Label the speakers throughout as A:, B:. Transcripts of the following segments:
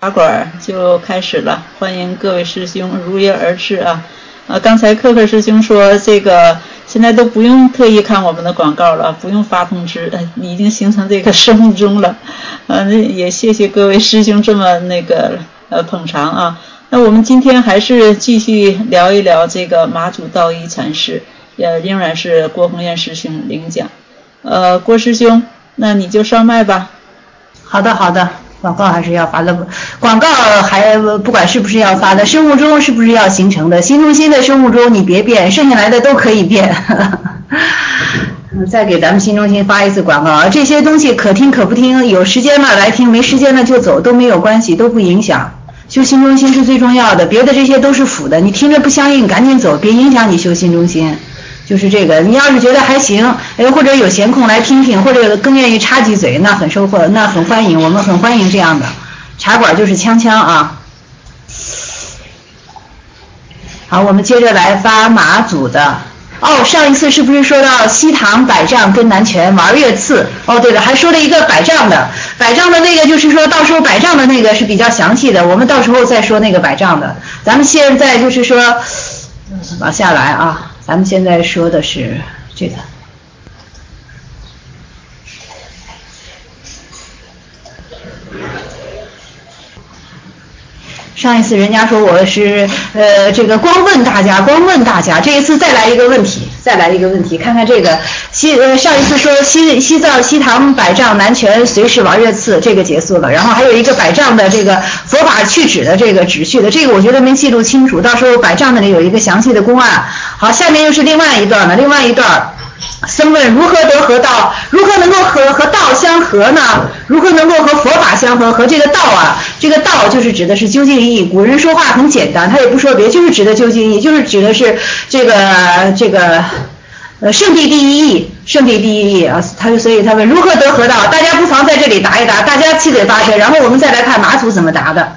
A: 茶馆就开始了，欢迎各位师兄如约而至啊！刚才克克师兄说这个现在都不用特意看我们的广告了，不用发通知，已经形成这个生物钟了。也谢谢各位师兄这么捧场啊。那我们今天还是继续聊一聊这个马祖道一禅师，仍然是郭宏彦师兄领讲。郭师兄，那你就上麦吧。
B: 好的。广告还是要发的，广告还不管是不是要发的，生物钟是不是要形成的？新中心的生物钟你别变，剩下来的都可以变。再给咱们新中心发一次广告，这些东西可听可不听，有时间了来听，没时间了就走，都没有关系，都不影响。修新中心是最重要的，别的这些都是辅的，你听着不相应赶紧走，别影响你修新中心。就是这个，你要是觉得还行，或者有闲空来听听，或者更愿意插几嘴，那很收获，那很欢迎，我们很欢迎这样的。茶馆就是锵锵啊。好，我们接着来发马祖的。上一次是不是说到西塘百丈跟南拳玩月次？对了，还说了一个百丈的那个，就是说到时候百丈的那个是比较详细的，我们到时候再说那个百丈的。咱们现在就是说往下来啊。咱们现在说的是这个，上一次人家说我是这个光问大家，这一次再来一个问题，看看这个上一次说西藏西塘百丈南拳随时玩月次，这个结束了，然后还有一个百丈的这个佛法去指的这个指序的，这个我觉得没记录清楚，到时候百丈那里有一个详细的公案。好，下面又是另外一段，僧问如何得合道？如何能够和道相合呢？如何能够和佛法相合？和这个道啊，这个道就是指的是究竟意。古人说话很简单，他也不说别，就是指的究竟意，就是指的是这个圣地第一义啊。所以他问如何得合道？大家不妨在这里答一答，大家七嘴八舌，然后我们再来看马祖怎么答的。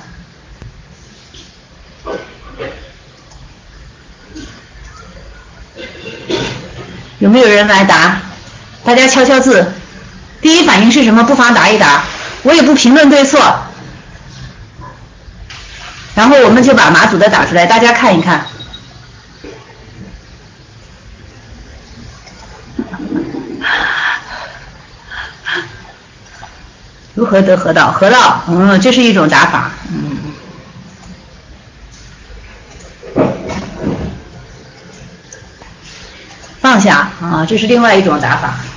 B: 有没有人来答？大家敲敲字，第一反应是什么？不妨答一答，我也不评论对错。然后我们就把马祖的打出来，大家看一看。如何得合道？合道，这是一种答法。放下啊，这是另外一种答法。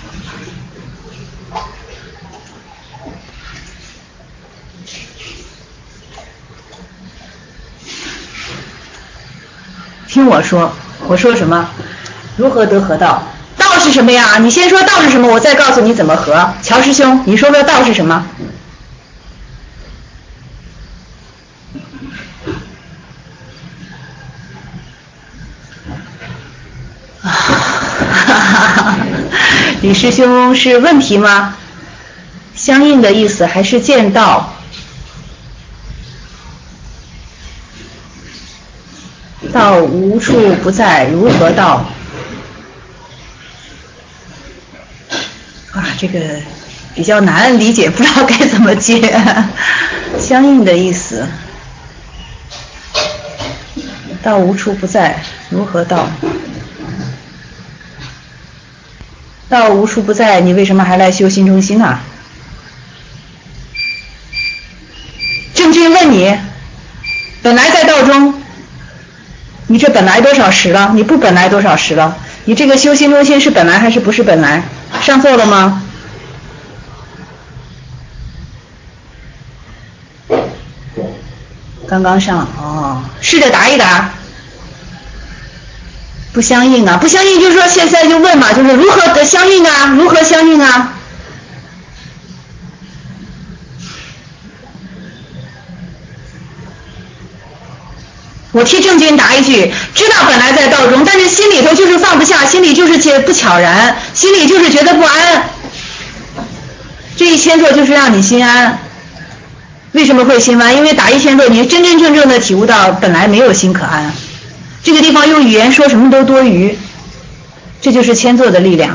B: 听我说什么？如何得合道？道是什么呀？你先说道是什么，我再告诉你怎么合。乔师兄，你说说道是什么？李师兄是问题吗？相应的意思还是见道？道无处不在，如何道？这个比较难理解，不知道该怎么接。相应的意思，道无处不在，如何道？道无处不在，你为什么还来修新中心呢？郑钧问你，本来在道中，你这本来多少时了？你不本来多少时了？你这个修新中心是本来还是不是本来？上错了吗？刚刚上，试着答一答。不相应啊，不相应就是说现在就问嘛，就是如何的相应啊？如何相应啊？我替郑钧答一句，知道本来在道中，但是心里头就是放不下，心里就是不悄然，心里就是觉得不安。这一千座就是让你心安。为什么会心安？因为打一千座，你真真正正的体悟到本来没有心可安。这个地方用语言说什么都多余，这就是千座的力量。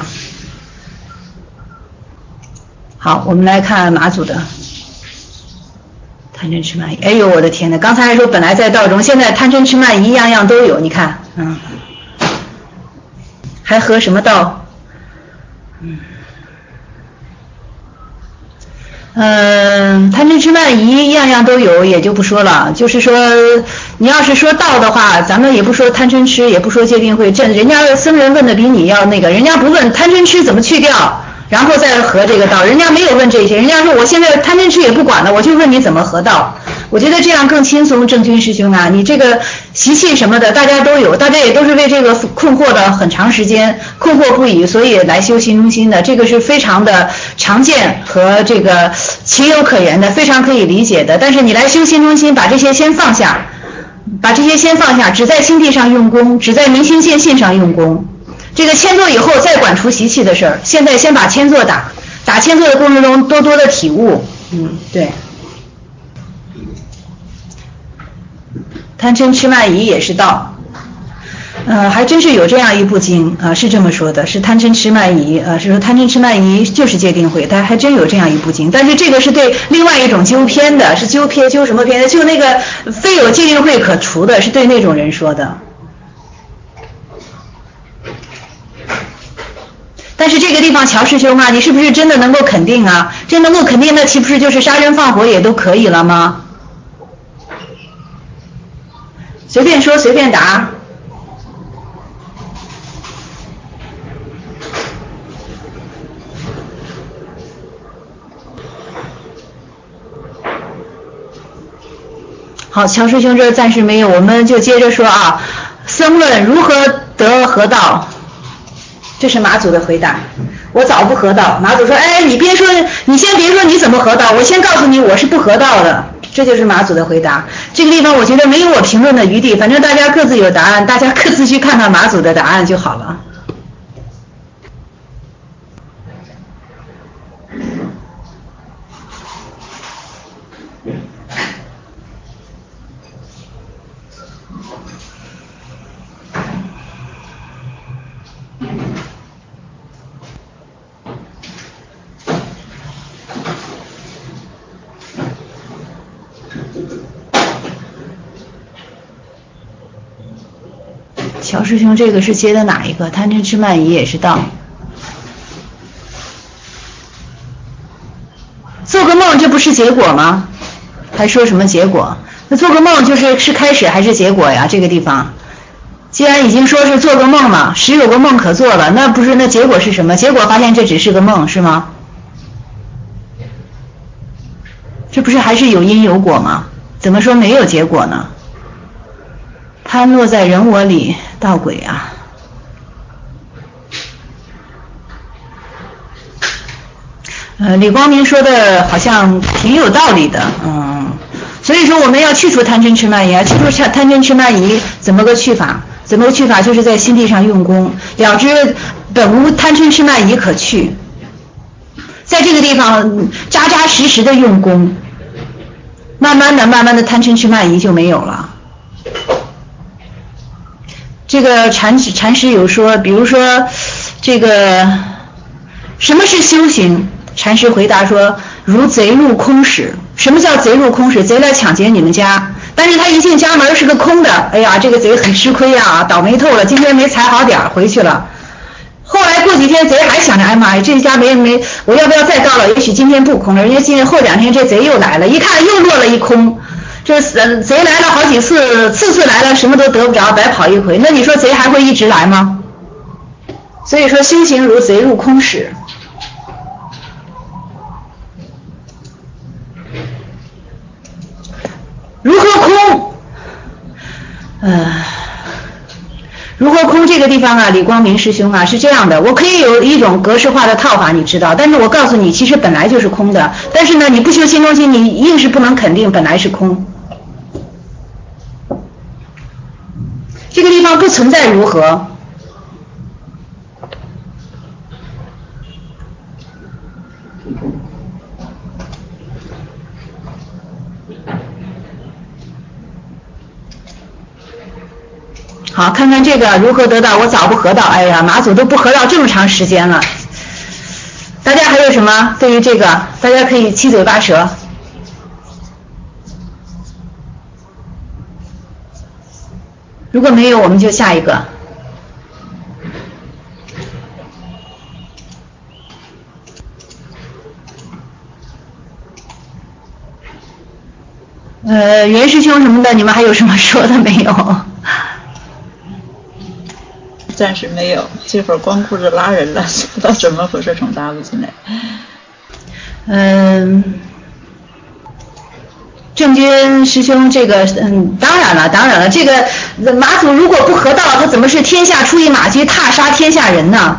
B: 好，我们来看马祖的，他贪嗔痴慢疑，哎呦我的天哪！刚才还说本来在道中，现在贪嗔痴慢疑样样都有，你看，还合什么道？贪嗔痴慢疑样样都有，也就不说了。就是说，你要是说道的话，咱们也不说贪嗔痴，也不说戒定慧，这人家僧人问的比你要那个，人家不问贪嗔痴怎么去掉，然后再合这个道，人家没有问这些，人家说我现在贪嗔痴也不管了，我就问你怎么合道。我觉得这样更轻松，正君师兄啊，你这个习气什么的大家都有，大家也都是为这个困惑的很长时间，困惑不已，所以来修心中心的，这个是非常的常见和这个情有可原的，非常可以理解的。但是你来修心中心，把这些先放下，只在心地上用功，只在明心见性上用功。这个签座以后再管除习气的事儿，现在先把签座打签座的过程中多多的体悟，对。贪嗔痴慢疑也是道，还真是有这样一部经是这么说的，是贪嗔痴慢疑是说贪嗔痴慢疑就是戒定慧，它还真有这样一部经，但是这个是对另外一种纠偏的，是纠什么偏的？就那个非有戒定慧可除的，是对那种人说的。但是这个地方乔师兄啊，你是不是真的能够肯定啊？真能够肯定，那岂不是就是杀人放火也都可以了吗？随便说随便答。好，乔师兄这暂时没有，我们就接着说啊。僧问如何得合道？这是马祖的回答。我早不合道。马祖说，你先别说你怎么合道，我先告诉你我是不合道的。这就是马祖的回答。这个地方我觉得没有我评论的余地，反正大家各自有答案，大家各自去看看马祖的答案就好了。乔师兄，这个是接的哪一个？贪嗔痴慢疑也是道。做个梦，这不是结果吗？还说什么结果？那做个梦是开始还是结果呀？这个地方，既然已经说是做个梦了，实有个梦可做了，那结果是什么？结果发现这只是个梦，是吗？这不是还是有因有果吗？怎么说没有结果呢？贪落在人我里，道鬼啊！李光明说的好像挺有道理的，所以说我们要去除贪嗔痴慢疑，去除贪嗔痴慢疑，怎么个去法？就是在心地上用功，了知本无贪嗔痴慢疑可去，在这个地方扎扎实实的用功，慢慢的贪嗔痴慢疑就没有了。这个禅师有说，比如说这个什么是修行？禅师回答说，如贼入空室。什么叫贼入空室？贼来抢劫你们家，但是他一进家门是个空的，哎呀，这个贼很吃亏啊，倒霉透了，今天没踩好点回去了。后来过几天贼还想着，哎妈呀，这家没，我要不要再告了？也许今天不空了，人家后2天这贼又来了，一看又落了一空。这贼来了好几次，次来了什么都得不着，白跑一回。那你说贼还会一直来吗？所以说修行如贼入空室。如何空？如何空这个地方啊，李光明师兄啊，是这样的，我可以有一种格式化的套法，你知道，但是我告诉你，其实本来就是空的。但是呢，你不修心中心，你硬是不能肯定本来是空。这个地方不存在如何。好，看看这个如何得到，我早不合道，哎呀，马祖都不合道这么长时间了。大家还有什么对于这个？大家可以七嘴八舌。 如果没有，我们就下一个。袁师兄什么的，你们还有什么说的没有？
A: 暂时没有，这会儿光顾着拉人了，不知道怎么回事，总搭不进来。
B: 郑钧师兄，这个当然了，这个马祖如果不合道，他怎么是天下出一马驹，踏杀天下人呢？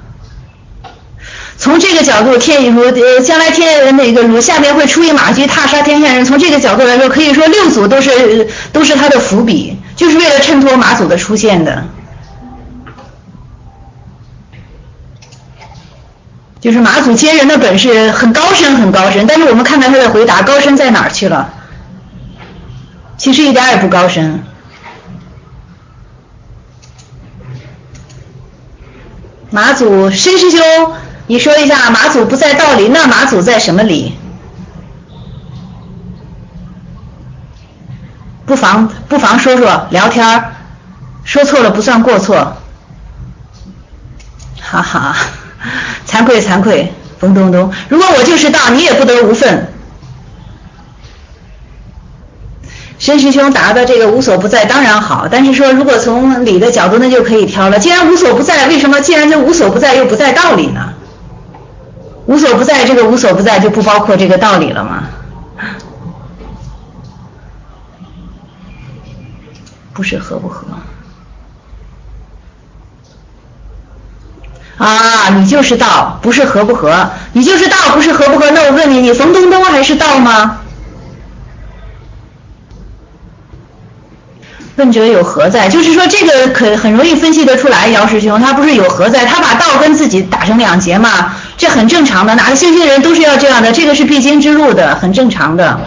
B: 从这个角度，将来鲁下面会出一马驹，踏杀天下人。从这个角度来说，可以说六祖都是他的伏笔，就是为了衬托马祖的出现的。就是马祖接人的本事很高深，但是我们看看他的回答，高深在哪儿去了？其实一点也不高深。马祖，申师兄，你说一下，马祖不在道理，那马祖在什么理？不妨说说，聊天，说错了不算过错。哈哈。惭愧，冯东东，如果我就是道，你也不得无份。申师兄答的这个无所不在当然好，但是说如果从理的角度，那就可以挑了。既然无所不在，为什么既然这无所不在又不在道理呢？无所不在，这个无所不在就不包括这个道理了吗？不是合不合？啊，你就是道，不是合不合？你就是道，不是合不合？那我问你，你冯东东还是道吗？问者有何在？就是说这个很容易分析得出来，姚师兄他不是有何在？他把道跟自己打成两截嘛，这很正常的，哪个修行人都是要这样的，这个是必经之路的，很正常的。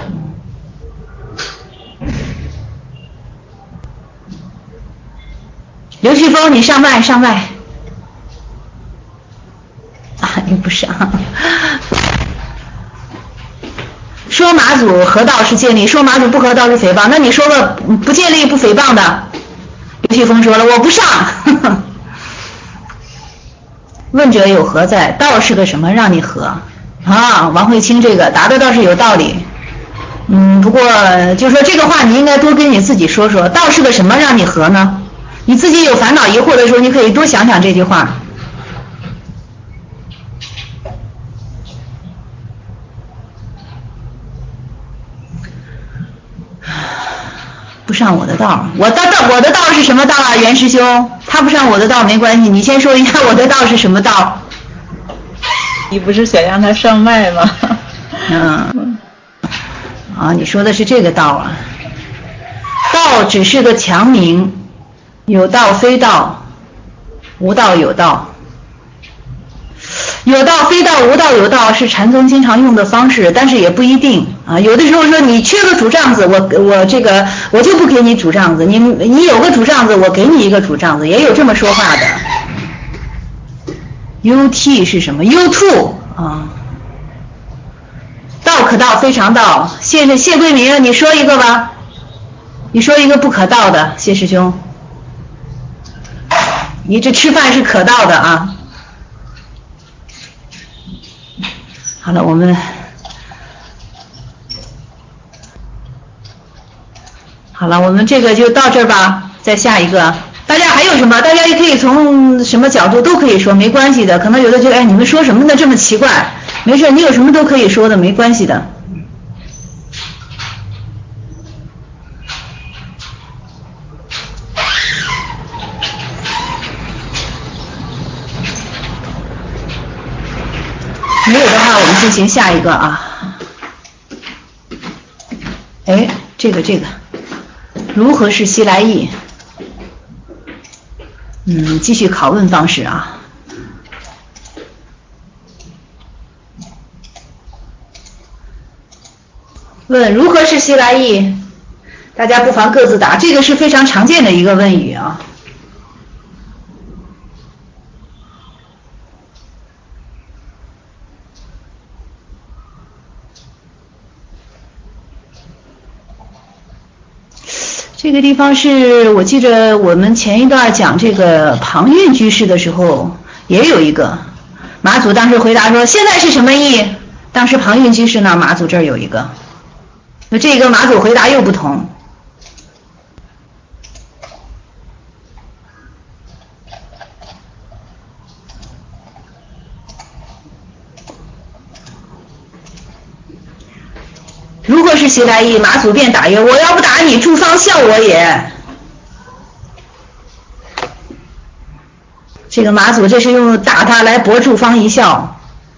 B: 刘旭峰，你上麦。你不上。说马祖合道是建立，说马祖不合道是诽谤，那你说个不建立不诽谤的？刘旭峰说了，我不上。问者有何在？道是个什么让你合？啊，王慧清这个答的倒是有道理。不过就说这个话你应该多跟你自己说说，道是个什么让你合呢？你自己有烦恼疑惑的时候，你可以多想想这句话。不上我的道，我的道是什么道啊？袁师兄，他不上我的道没关系，你先说一下我的道是什么道？
A: 你不是想让他上麦吗？
B: 你说的是这个道啊？道只是个强名，有道非道，无道有道。有道非道，无道有道是禅宗经常用的方式，但是也不一定啊。有的时候说你缺个主杖子，我就不给你主杖子，你有个主杖子，我给你一个主杖子，也有这么说话的。UT 是什么 ？U2 啊。道可道非常道，谢桂明，你说一个吧，你说一个不可道的，谢师兄。你这吃饭是可道的啊。好了，我们这个就到这儿吧，再下一个。大家还有什么？大家也可以从什么角度都可以说，没关系的。可能有的觉得，你们说什么呢这么奇怪？没事，你有什么都可以说的，没关系的。没有的话，我们进行下一个啊。这个，如何是西来意？继续拷问方式啊。问如何是西来意？大家不妨各自答，这个是非常常见的一个问语啊。 这个地方是我记着我们前一段讲这个庞蕴居士的时候也有一个，马祖当时回答说现在是什么意？当时庞蕴居士呢，马祖这儿有一个，那这个马祖回答又不同。如果是西来意，马祖便答曰：我要不打你，诸方笑我也。这个马祖这是用打他来博诸方一笑。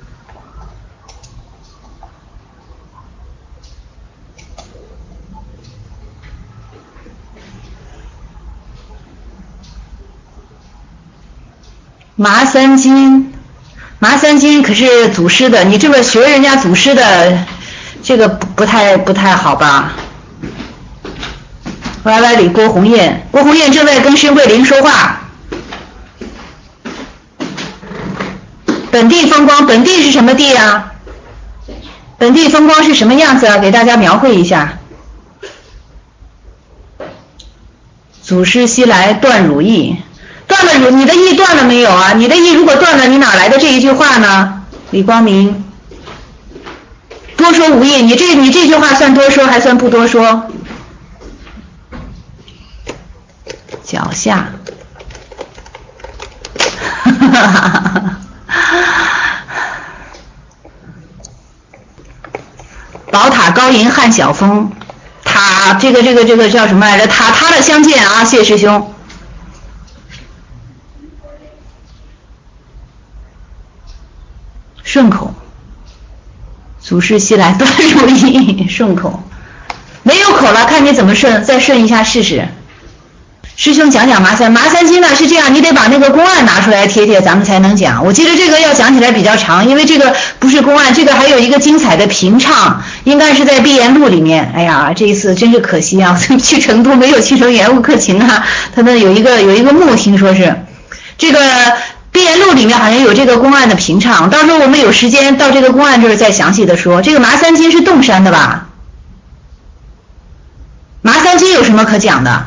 B: 麻三金，麻三金可是祖师的，你这个学人家祖师的，这个不太好吧？歪歪里郭红艳，郭红艳正在跟申桂林说话。本地风光，本地是什么地啊？本地风光是什么样子啊？给大家描绘一下。祖师西来断汝意，断了汝，你的意断了没有啊？你的意如果断了，你哪来的这一句话呢？李光明，多说无益，你这句话算多说还算不多说？脚下，宝塔高迎汉晓风，塔这个叫什么来着？塔的相见啊，谢师兄。顺口，祖师西来断汝意，顺口，没有口了，看你怎么顺，再顺一下试试。师兄讲讲麻三金呢是这样，你得把那个公案拿出来贴，咱们才能讲。我记得这个要讲起来比较长，因为这个不是公案，这个还有一个精彩的评唱，应该是在碧岩录里面。哎呀，这一次真是可惜啊，去成都没有去成延误克勤啊，他们有一个墓，听说是这个碧岩录里面好像有这个公案的评唱，到时候我们有时间到这个公案这儿再详细的说。这个麻三金是洞山的吧？麻三金有什么可讲的？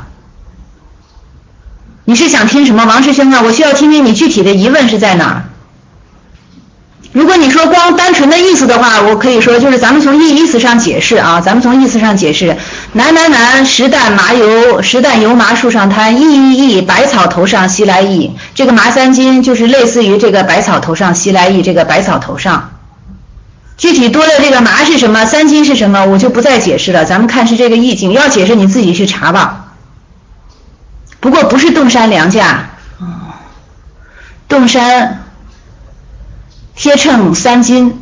B: 你是想听什么，王师兄啊？我需要听听你具体的疑问是在哪儿。如果你说光单纯的意思的话，我可以说就是咱们从意思上解释啊，咱们从意思上解释，南，石担油麻树上滩，意，百草头上西来意。这个麻三金就是类似于这个百草头上西来意，这个百草头上。具体多的这个麻是什么，三金是什么，我就不再解释了，咱们看是这个意境，要解释你自己去查吧。不过不是洞山良价，洞山贴秤三金。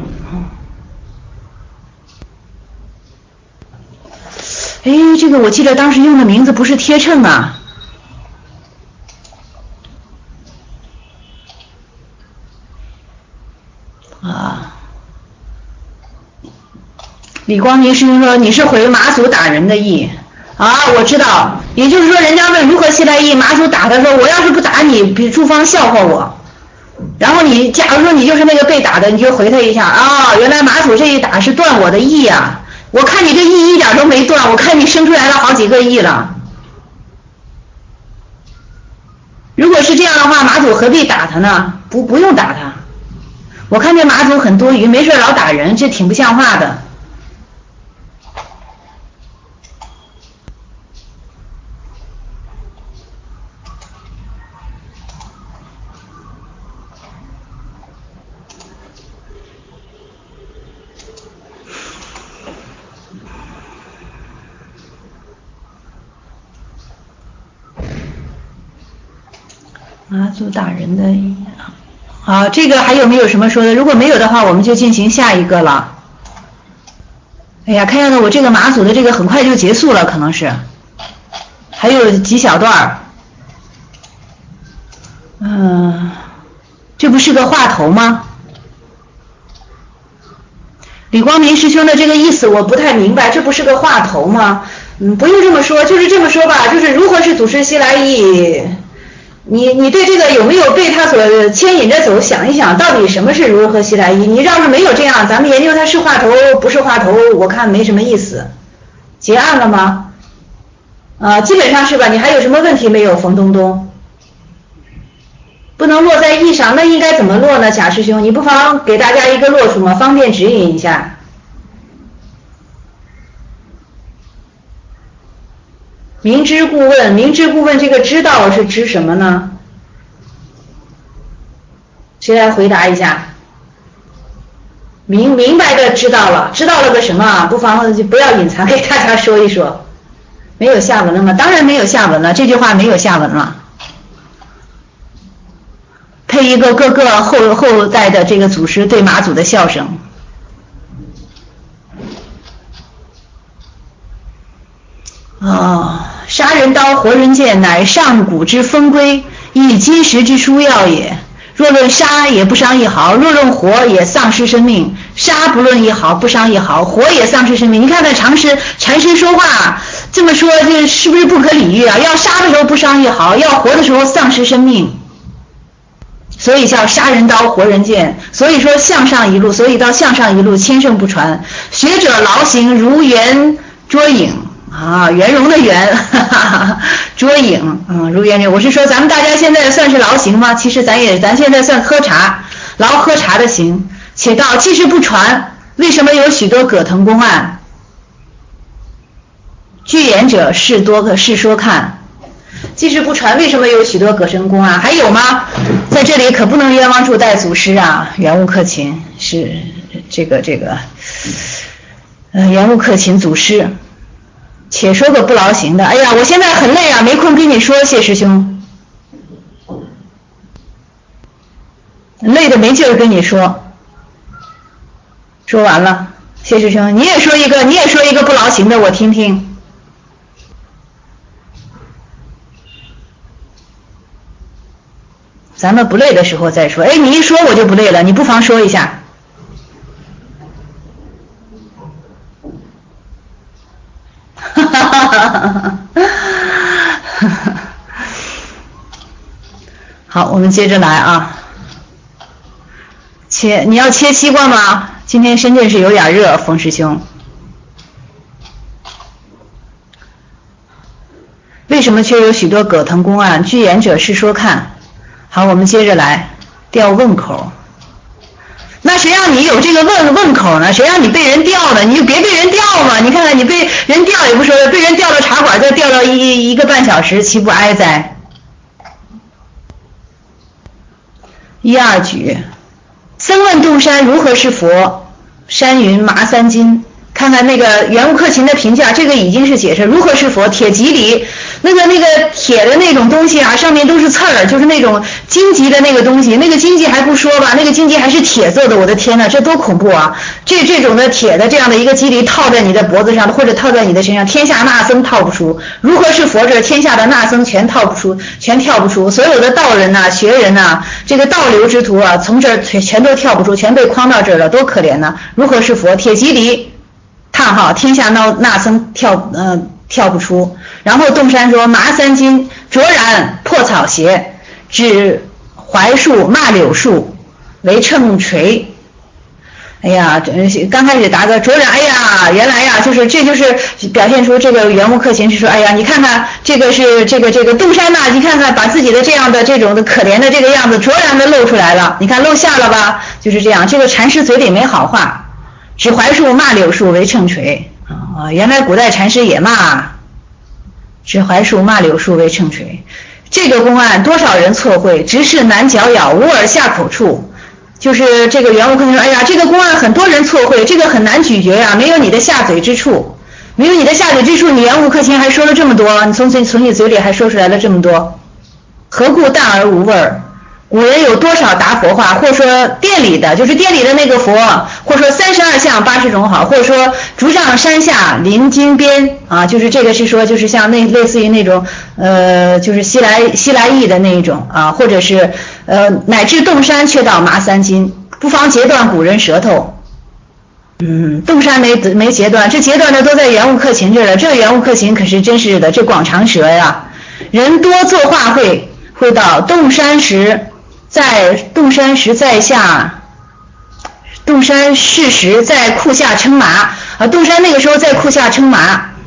B: 哎，这个我记得当时用的名字不是贴秤啊。李光明师兄说你是回马祖打人的意。啊，我知道，也就是说人家问如何西来意，马祖打他说我要是不打你，比诸方笑话我。然后你假如说你就是那个被打的，你就回他一下啊，原来马祖这一打是断我的意啊，我看你这意一点都没断，我看你生出来了好几个意了。如果是这样的话，马祖何必打他呢？不用打他。我看这马祖很多余，没事老打人，这挺不像话的。马祖打人的好，这个还有没有什么说的？如果没有的话，我们就进行下一个了。哎呀，看样子我这个马祖的这个很快就结束了，可能是还有几小段。这不是个话头吗？李光明师兄的这个意思我不太明白，这不是个话头吗？不用这么说，就是这么说吧，就是如何是祖师西来意。你对这个有没有被他所牵引着走，想一想到底什么是如何西来意。你要是没有这样，咱们研究它是话头不是话头，我看没什么意思。结案了吗？ 基本上是吧？你还有什么问题没有，冯东东？不能落在意上，那应该怎么落呢？贾师兄，你不妨给大家一个落处嘛，方便指引一下。明知故问，明知故问，这个知道是指什么呢？谁来回答一下？明白的知道了，知道了个什么？不妨就不要隐藏，给大家说一说。没有下文了吗？当然没有下文了，这句话没有下文了。配一个各个后代的这个祖师对马祖的笑声。杀人刀，活人剑，乃上古之风规，亦今时之殊要也。若论杀，也不伤一毫；若论活，也丧失生命。杀不论一毫，不伤一毫；活也丧失生命。你看看禅师说话这么说，这是不是不可理喻啊？要杀的时候不伤一毫，要活的时候丧失生命。所以叫杀人刀，活人剑。所以说向上一路，所以到向上一路，千圣不传。学者劳形，如圆捉影。圆融的圆，捉影，如圆我是说咱们大家现在算是劳形吗？其实咱现在算喝茶，劳喝茶的形。且道既是不传，为什么有许多葛藤公案？据言者是说看。既是不传，为什么有许多葛藤公案？还有吗？在这里可不能冤枉诸代祖师啊！圆悟克勤是这个圆悟克勤祖师。且说个不劳形的，哎呀，我现在很累啊，没空跟你说，谢师兄，累得没劲儿跟你说。说完了，谢师兄，你也说一个不劳形的，我听听。咱们不累的时候再说。哎，你一说我就不累了，你不妨说一下。好，我们接着来啊。你要切西瓜吗？今天深圳是有点热，冯师兄。为什么却有许多葛藤公案？据言者是说看。好，我们接着来，调问口。那谁让你有这个问口呢？谁让你被人调呢？你就别被人调嘛！你看看你被人调也不说，被人调到茶馆再调到一个半小时，岂不哀哉？一二举，僧问洞山如何是佛？山云麻三斤。看看那个圆悟克勤的评价，这个已经是解释如何是佛。铁脊里那个铁的那种东西啊，上面都是刺儿，就是那种荆棘的那个东西，那个荆棘还不说吧，那个荆棘还是铁做的，我的天哪，这多恐怖啊！这种的铁的这样的一个脊里套在你的脖子上，或者套在你的身上，天下那僧套不出。如何是佛？这天下的那僧全套不出，全跳不出。所有的道人呐、学人呐、这个道流之徒啊，从这儿全都跳不出，全被框到这儿了，多可怜呐！如何是佛？铁脊里。叹号，天下那僧跳不出。然后洞山说麻三斤，卓然破草鞋，指槐树骂柳树为秤锤。哎呀，刚开始答个卓然，哎呀，原来呀，这就是表现出这个圆悟克勤是说，哎呀，你看看这个是这个洞山呐，你看看把自己的这样的这种的可怜的这个样子卓然的露出来了，你看露馅了吧？就是这样，这个禅师嘴里没好话。指槐树骂柳树为秤锤啊！原来古代禅师也骂，指槐树骂柳树为秤锤。这个公案多少人错会，直视难嚼咬，无耳下口处。就是这个圆悟克勤说，哎呀，这个公案很多人错会，这个很难咀嚼呀，没有你的下嘴之处，没有你的下嘴之处，你圆悟克勤还说了这么多，你从你嘴里还说出来了这么多，何故淡而无味儿？古人有多少答佛话，或者说店里的，就是店里的那个佛，或者说32相80种好，或者说竹上山下临津边啊，就是这个是说就是像类似于那种就是西来意的那一种啊，或者是乃至洞山却道麻三斤，不妨截断古人舌头。洞山没截断，这截断的都在圆悟克勤这儿了。这圆悟克勤可是真是的，这广长舌呀。人多作画会到洞山时。在洞山石在下，洞山是时在库下称麻啊。洞山那个时候在库下称麻，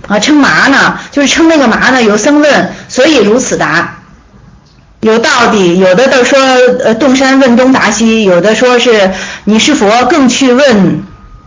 B: 称麻呢，就是称那个麻呢。有僧问，所以如此答。有道理，有的都说洞山问东答西，有的说是你是佛更去问。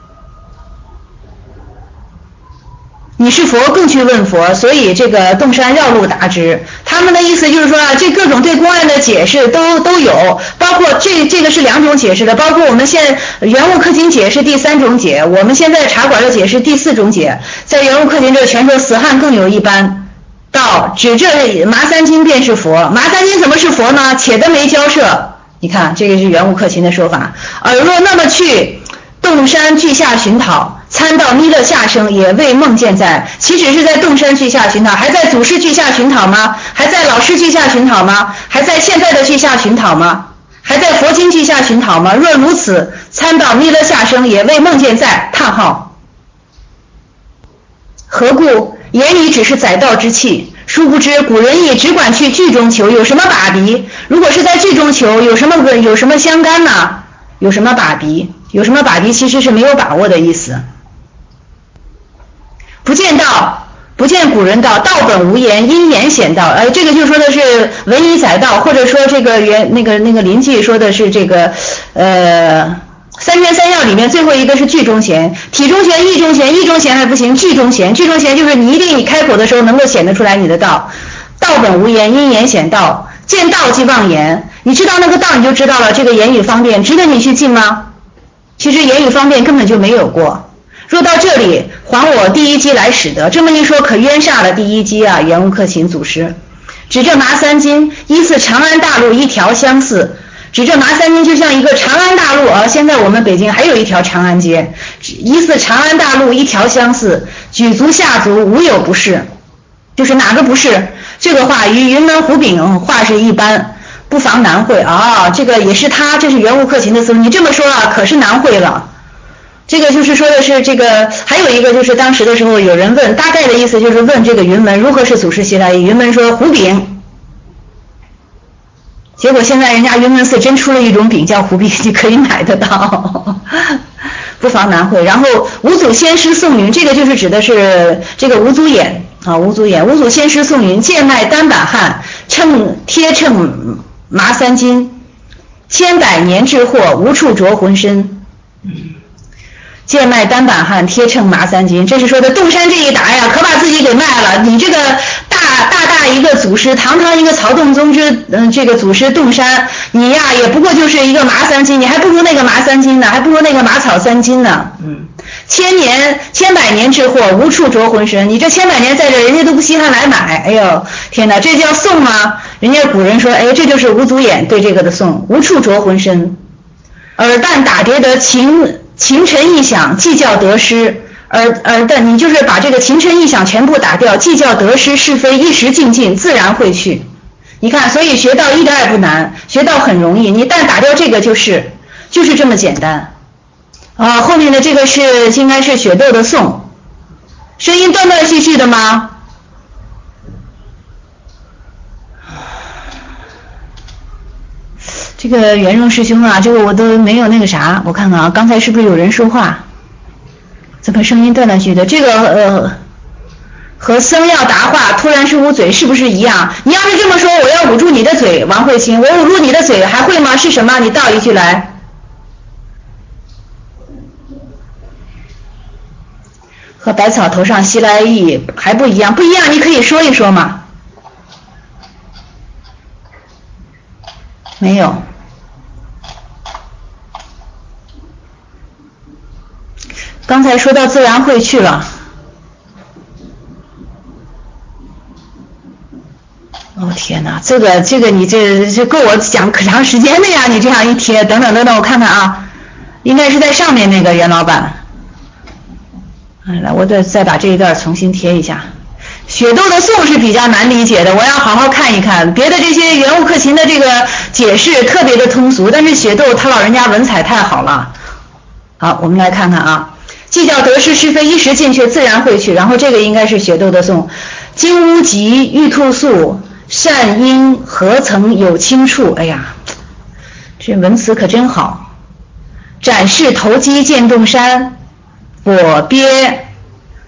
B: 你是佛更去问佛，所以这个洞山绕路答之。他们的意思就是说啊，这各种对公案的解释都有，包括这个是2种解释的，包括我们现圆悟克勤解是第3种解，我们现在茶馆的解是第4种解。在圆悟克勤这全说死汉更有一般，道指这麻三金便是佛。麻三金怎么是佛呢？且得没交涉。你看这个是圆悟克勤的说法。若那么去洞山俱下寻讨，参到弥勒下生，也未梦见在。岂止是在洞山俱下寻讨，还在祖师俱下寻讨吗？还在老师俱下寻讨吗？还在现在的俱下寻讨吗？还在佛经俱下寻讨吗？若如此，参到弥勒下生，也未梦见在。叹号。何故？言语只是载道之器，殊不知古人亦只管去句中求，有什么把鼻？如果是在句中求，有什么相干呢？有什么把鼻？有什么把鼻其实是没有把握的意思。不见道，不见古人道，道本无言，因言显道。这个就说的是文以载道，或者说这个那个临记说的是这个三元三要里面最后一个是句中贤，体中贤、意中贤，意中贤还不行，句中贤，句中贤就是你一定你开口的时候能够显得出来你的道。道本无言，因言显道，见道即忘言。你知道那个道，你就知道了这个言语方便值得你去进吗？其实言语方便根本就没有过。若到这里，还我第一击来使得。这么一说，可冤煞了第一击啊！圆悟克勤祖师指这麻三金，依似长安大路一条相似。指这麻三金就像一个长安大路啊！现在我们北京还有一条长安街，依似长安大路一条相似。举足下足，无有不是。就是哪个不是？这个话与云门湖饼话是一般，不妨难会啊！这个也是他，这是圆悟克勤的思路。你这么说啊，可是难会了。这个就是说的是这个，还有一个就是当时的时候有人问，大概的意思就是问这个云门如何是祖师西来意。云门说湖饼，结果现在人家云门寺真出了一种饼叫湖饼，你可以买得到，不妨难会。然后五祖先师宋云，这个就是指的是这个五祖眼啊，五祖眼，五祖先师宋云，剑脉单板汉，贴称麻三金，千百年之祸，无处着浑身。剑脉单板汉，贴称麻三金，这是说的洞山这一打呀，可把自己给卖了。你这个大一个祖师，堂一个曹洞宗之这个祖师洞山，你呀也不过就是一个麻三金，你还不如那个麻三金呢，还不如那个麻草三金呢。千百年之祸，无处着浑身。你这千百年在这，人家都不稀罕来买。哎呦天哪，这叫颂吗？人家古人说，哎，这就是五祖眼对这个的颂，无处着浑身。耳但打叠得情尘意想，计较得失，你就是把这个情尘意想全部打掉，计较得失是非一时尽尽，自然会去。你看，所以学道一点也不难，学道很容易，你但打掉这个就是这么简单。后面的这个应该是雪窦的颂，声音断断续续的吗？这个圆融师兄啊，这个我都没有那个啥，我看看啊，刚才是不是有人说话？怎么声音断断续续的？这个和僧要答话突然是捂嘴是不是一样？你要是这么说，我要捂住你的嘴，王慧清，我捂住你的嘴还会吗？是什么？你道一句来。和百草头上西来意还不一样，不一样，你可以说一说嘛。没有。刚才说到自然会去了。哦天哪，这个你这够我讲可长时间的呀！你这样一贴，等等，我看看啊，应该是在上面那个袁老板。来，我再把这一段重新贴一下。雪窦的颂是比较难理解的，我要好好看一看。别的这些圆悟克勤的这个解释特别的通俗，但是雪窦他老人家文采太好了。好，我们来看看啊，计较得失是非一时尽却，自然会去。然后这个应该是雪窦的颂，金乌集玉兔素，善因何曾有轻处。哎呀，这文词可真好。展示投机见洞山，我鳖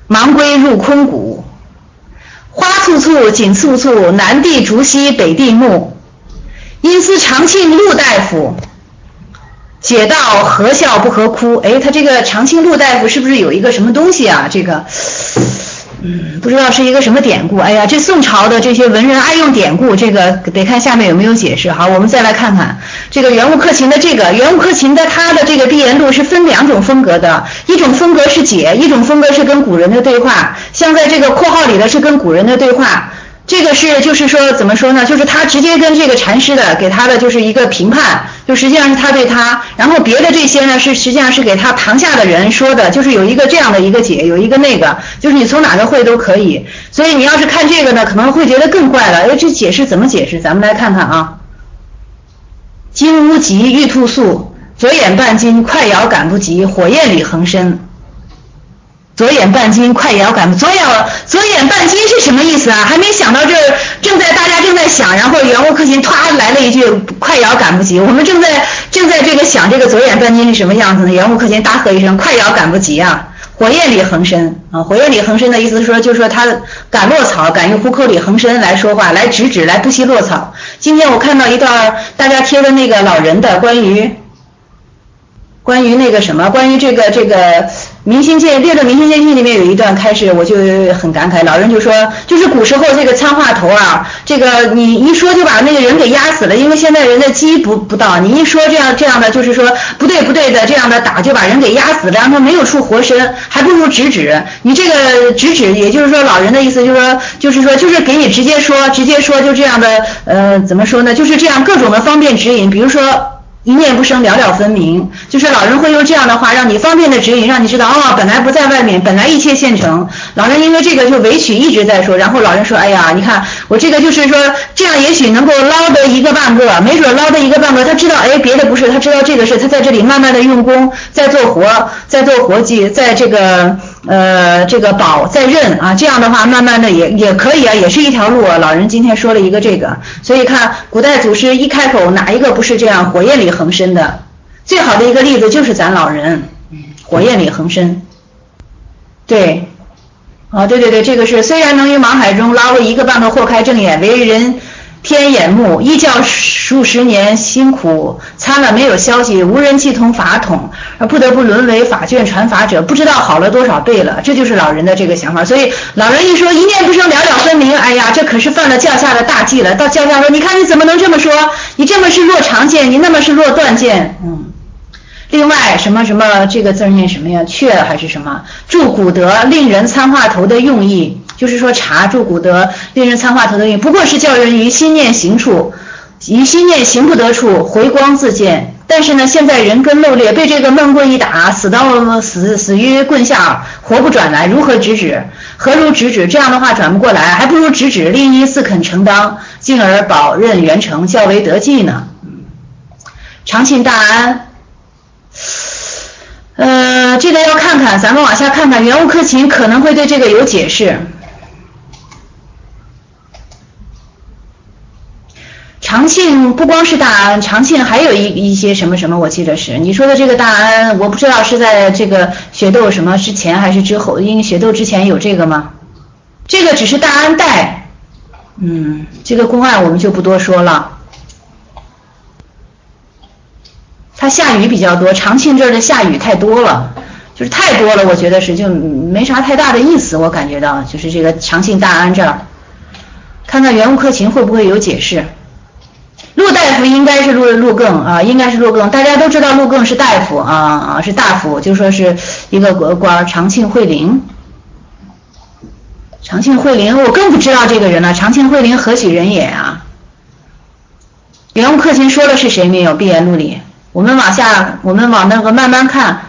B: 忙归入空谷。花簇簇，锦簇簇，南地竹溪北地木。因思长庆陆大夫，解道何笑不何哭。哎，他这个长庆陆大夫是不是有一个什么东西啊？这个不知道是一个什么典故。哎呀，这宋朝的这些文人爱用典故，这个得看下面有没有解释。好，我们再来看看这个元物克勤的元物克勤的他的这个毕言录是分两种风格的，一种风格是解，一种风格是跟古人的对话。像在这个括号里的是跟古人的对话，这个是就是说怎么说呢？就是他直接跟这个禅师的给他的就是一个评判，就实际上是他对他，然后别的这些呢是实际上是给他堂下的人说的，就是有一个这样的一个解，有一个那个，就是你从哪个会都可以。所以你要是看这个呢，可能会觉得更怪了。哎，这解释怎么解释？咱们来看看啊。金乌急，玉兔速，左眼半斤，快摇赶不及，火焰里横身。左眼半斤，快摇赶不及。左眼半斤是什么意思啊？还没想到这儿，大家正在想，然后元物克勤唰来了一句快摇赶不及。我们正在这个想这个左眼半斤是什么样子呢？元物克勤大喝一声快摇赶不及啊！火焰里横身啊，火焰里横身的意思是说，就是说他赶落草，赶于虎口里横身来说话，来直指，来不惜落草。今天我看到一段大家贴的那个老人的关于那个什么，关于这个明心见列的明心见性里面有一段开始，我就很感慨。老人就说，就是古时候这个参话头啊，这个你一说就把那个人给压死了，因为现在人的机不到，你一说这样的就是说不对的这样的打就把人给压死了，让他没有处活身，还不如直指。你这个直指，也就是说老人的意思就是给你直接说就这样的怎么说呢？就是这样各种的方便指引，比如说。一念不生，了了分明，就是老人会用这样的话让你方便的指引，让你知道本来不在外面，本来一切现成。老人因为这个就委曲一直在说，然后老人说，哎呀，你看我这个就是说这样也许能够捞得一个半个，没准捞得一个半个，他知道别的不是，他知道这个是他在这里慢慢的用功，在做活计，在这个保在任啊，这样的话慢慢的也可以啊，也是一条路啊。老人今天说了一个这个，所以看古代祖师一开口哪一个不是这样火焰里横身的？最好的一个例子就是咱老人，火焰里横身。对，对，这个是虽然能于茫海中捞了一个半个豁开正眼，为人天眼目，依教数十年辛苦参了没有消息，无人继同法统，而不得不沦为法卷传法者，不知道好了多少倍了。这就是老人的这个想法。所以老人一说一念不生，了了分明，哎呀，这可是犯了教下的大忌了。到教下说，你看你怎么能这么说？你这么是落长剑，你那么是落断剑。另外什么这个字念什么呀？阙还是什么？注古德令人参话头的用意，就是说查注古德令人参话头的用意，不过是叫人于心念行处，于心念行不得处，回光自见。但是呢，现在人根漏裂，被这个闷棍一打，死于棍下，活不转来，如何直指？何如直指？这样的话转不过来，还不如直指，另一自肯承当，进而保任圆成，较为得计呢。长庆大安。这个要看看，咱们往下看看，元物克勤可能会对这个有解释。长庆不光是大安，长庆还有一些什么，我记得是你说的这个大安，我不知道是在这个雪窦什么之前还是之后，因为雪窦之前有这个吗？这个只是大安代，这个公案我们就不多说了。它下雨比较多，长庆这儿的下雨太多了，就是太多了，我觉得是就没啥太大的意思，我感觉到就是这个长庆大安这儿，看看元物克勤会不会有解释。陆大夫应该是陆更啊，应该是陆更，大家都知道陆更是大夫啊，是大夫，就说是一个官。长庆惠陵，我更不知道这个人了，长庆惠陵何许人也啊？元物克勤说的是谁没有？毕言录里。我们往那个慢慢看。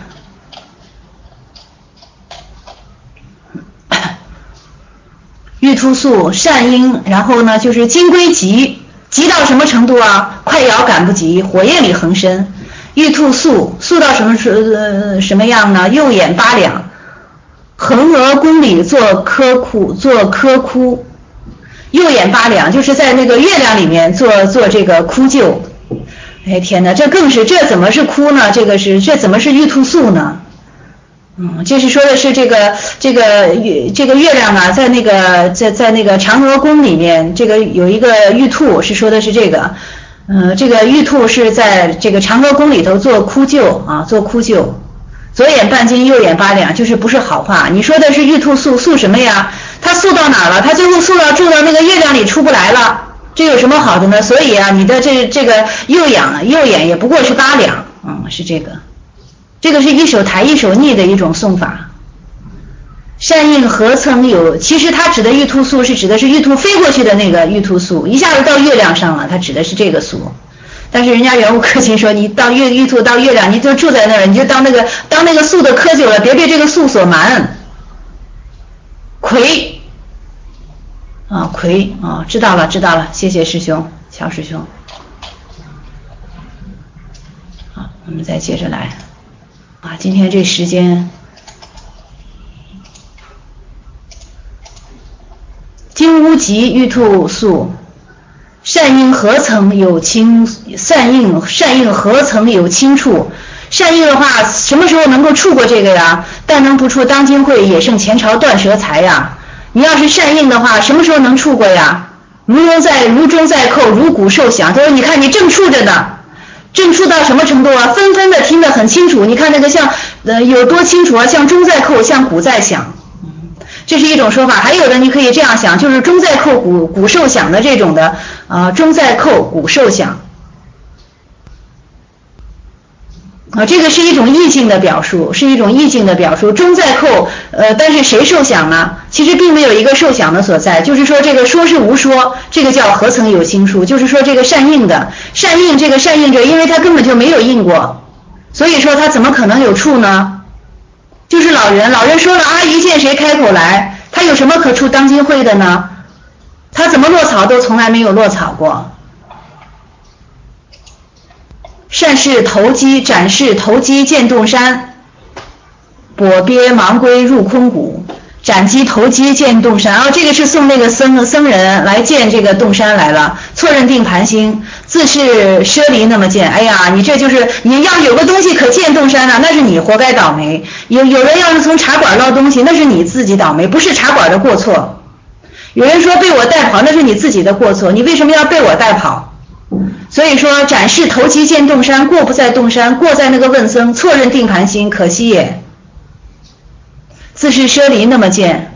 B: 玉兔速，善应，然后呢就是金龟急到什么程度啊？快摇赶不及，火焰里横身。玉兔速到什么样呢？右眼八两，横额宫里做科窟。右眼八两就是在那个月亮里面做这个枯臼。哎天哪，这怎么是哭呢？这怎么是玉兔速呢？ 这是说的是这个月亮啊，在那个嫦娥宫里面，这个有一个玉兔，是说的是这个，这个玉兔是在这个嫦娥宫里头做哭救啊，做哭救，左眼半斤，右眼8两，就是不是好话。你说的是玉兔宿什么呀？它宿到哪儿了？它最后住到那个月亮里出不来了，这有什么好的呢？所以啊，你的这个右眼也不过是8两，是这个。这个是一手抬一手逆的一种送法。善应何曾有，其实它指的玉兔宿是指的是玉兔飞过去的那个玉兔宿，一下子到月亮上了，它指的是这个宿。但是人家圆悟克勤说，你到玉兔到月亮，你就住在那儿，你就当那个宿的窠臼了，别被这个宿所瞒。魁知道了，谢谢师兄，乔师兄。好，我们再接着来。今天这时间，金乌吉玉兔宿，善应何曾有轻善应何曾有轻处？善应的话，什么时候能够触过这个呀？但能不触当今会，也胜前朝断舌才呀。你要是善应的话，什么时候能触过呀？如中在扣，如鼓受响。他说，你看你正触着呢。正触到什么程度啊？纷纷的听得很清楚，你看那个像有多清楚啊？像钟在扣，像鼓在响，这是一种说法。还有的你可以这样想，就是钟在扣，鼓受响的这种的钟在扣，鼓受响这个是一种意境的表述，钟在扣但是谁受响呢？其实并没有一个受响的所在，就是说这个说是无说，这个叫何曾有轻处，就是说这个善应这个善应者，因为他根本就没有应过，所以说他怎么可能有处呢？就是老人说了阿姨见谁开口来，他有什么可触当今会的呢？他怎么落草都从来没有落草过。善是投机，展示投机见洞山，跛鳖盲龟入空谷，斩击投机见洞山。这个是送那个僧人来见这个洞山来了，错认定盘星，自是奢离那么见。哎呀，你这就是你要有个东西可见洞山那是你活该倒霉。有人要是从茶馆捞东西，那是你自己倒霉，不是茶馆的过错。有人说被我带跑，那是你自己的过错，你为什么要被我带跑？所以说展示投机见洞山，过不在洞山，过在那个问僧，错认定盘星，可惜也。自是奢离那么见。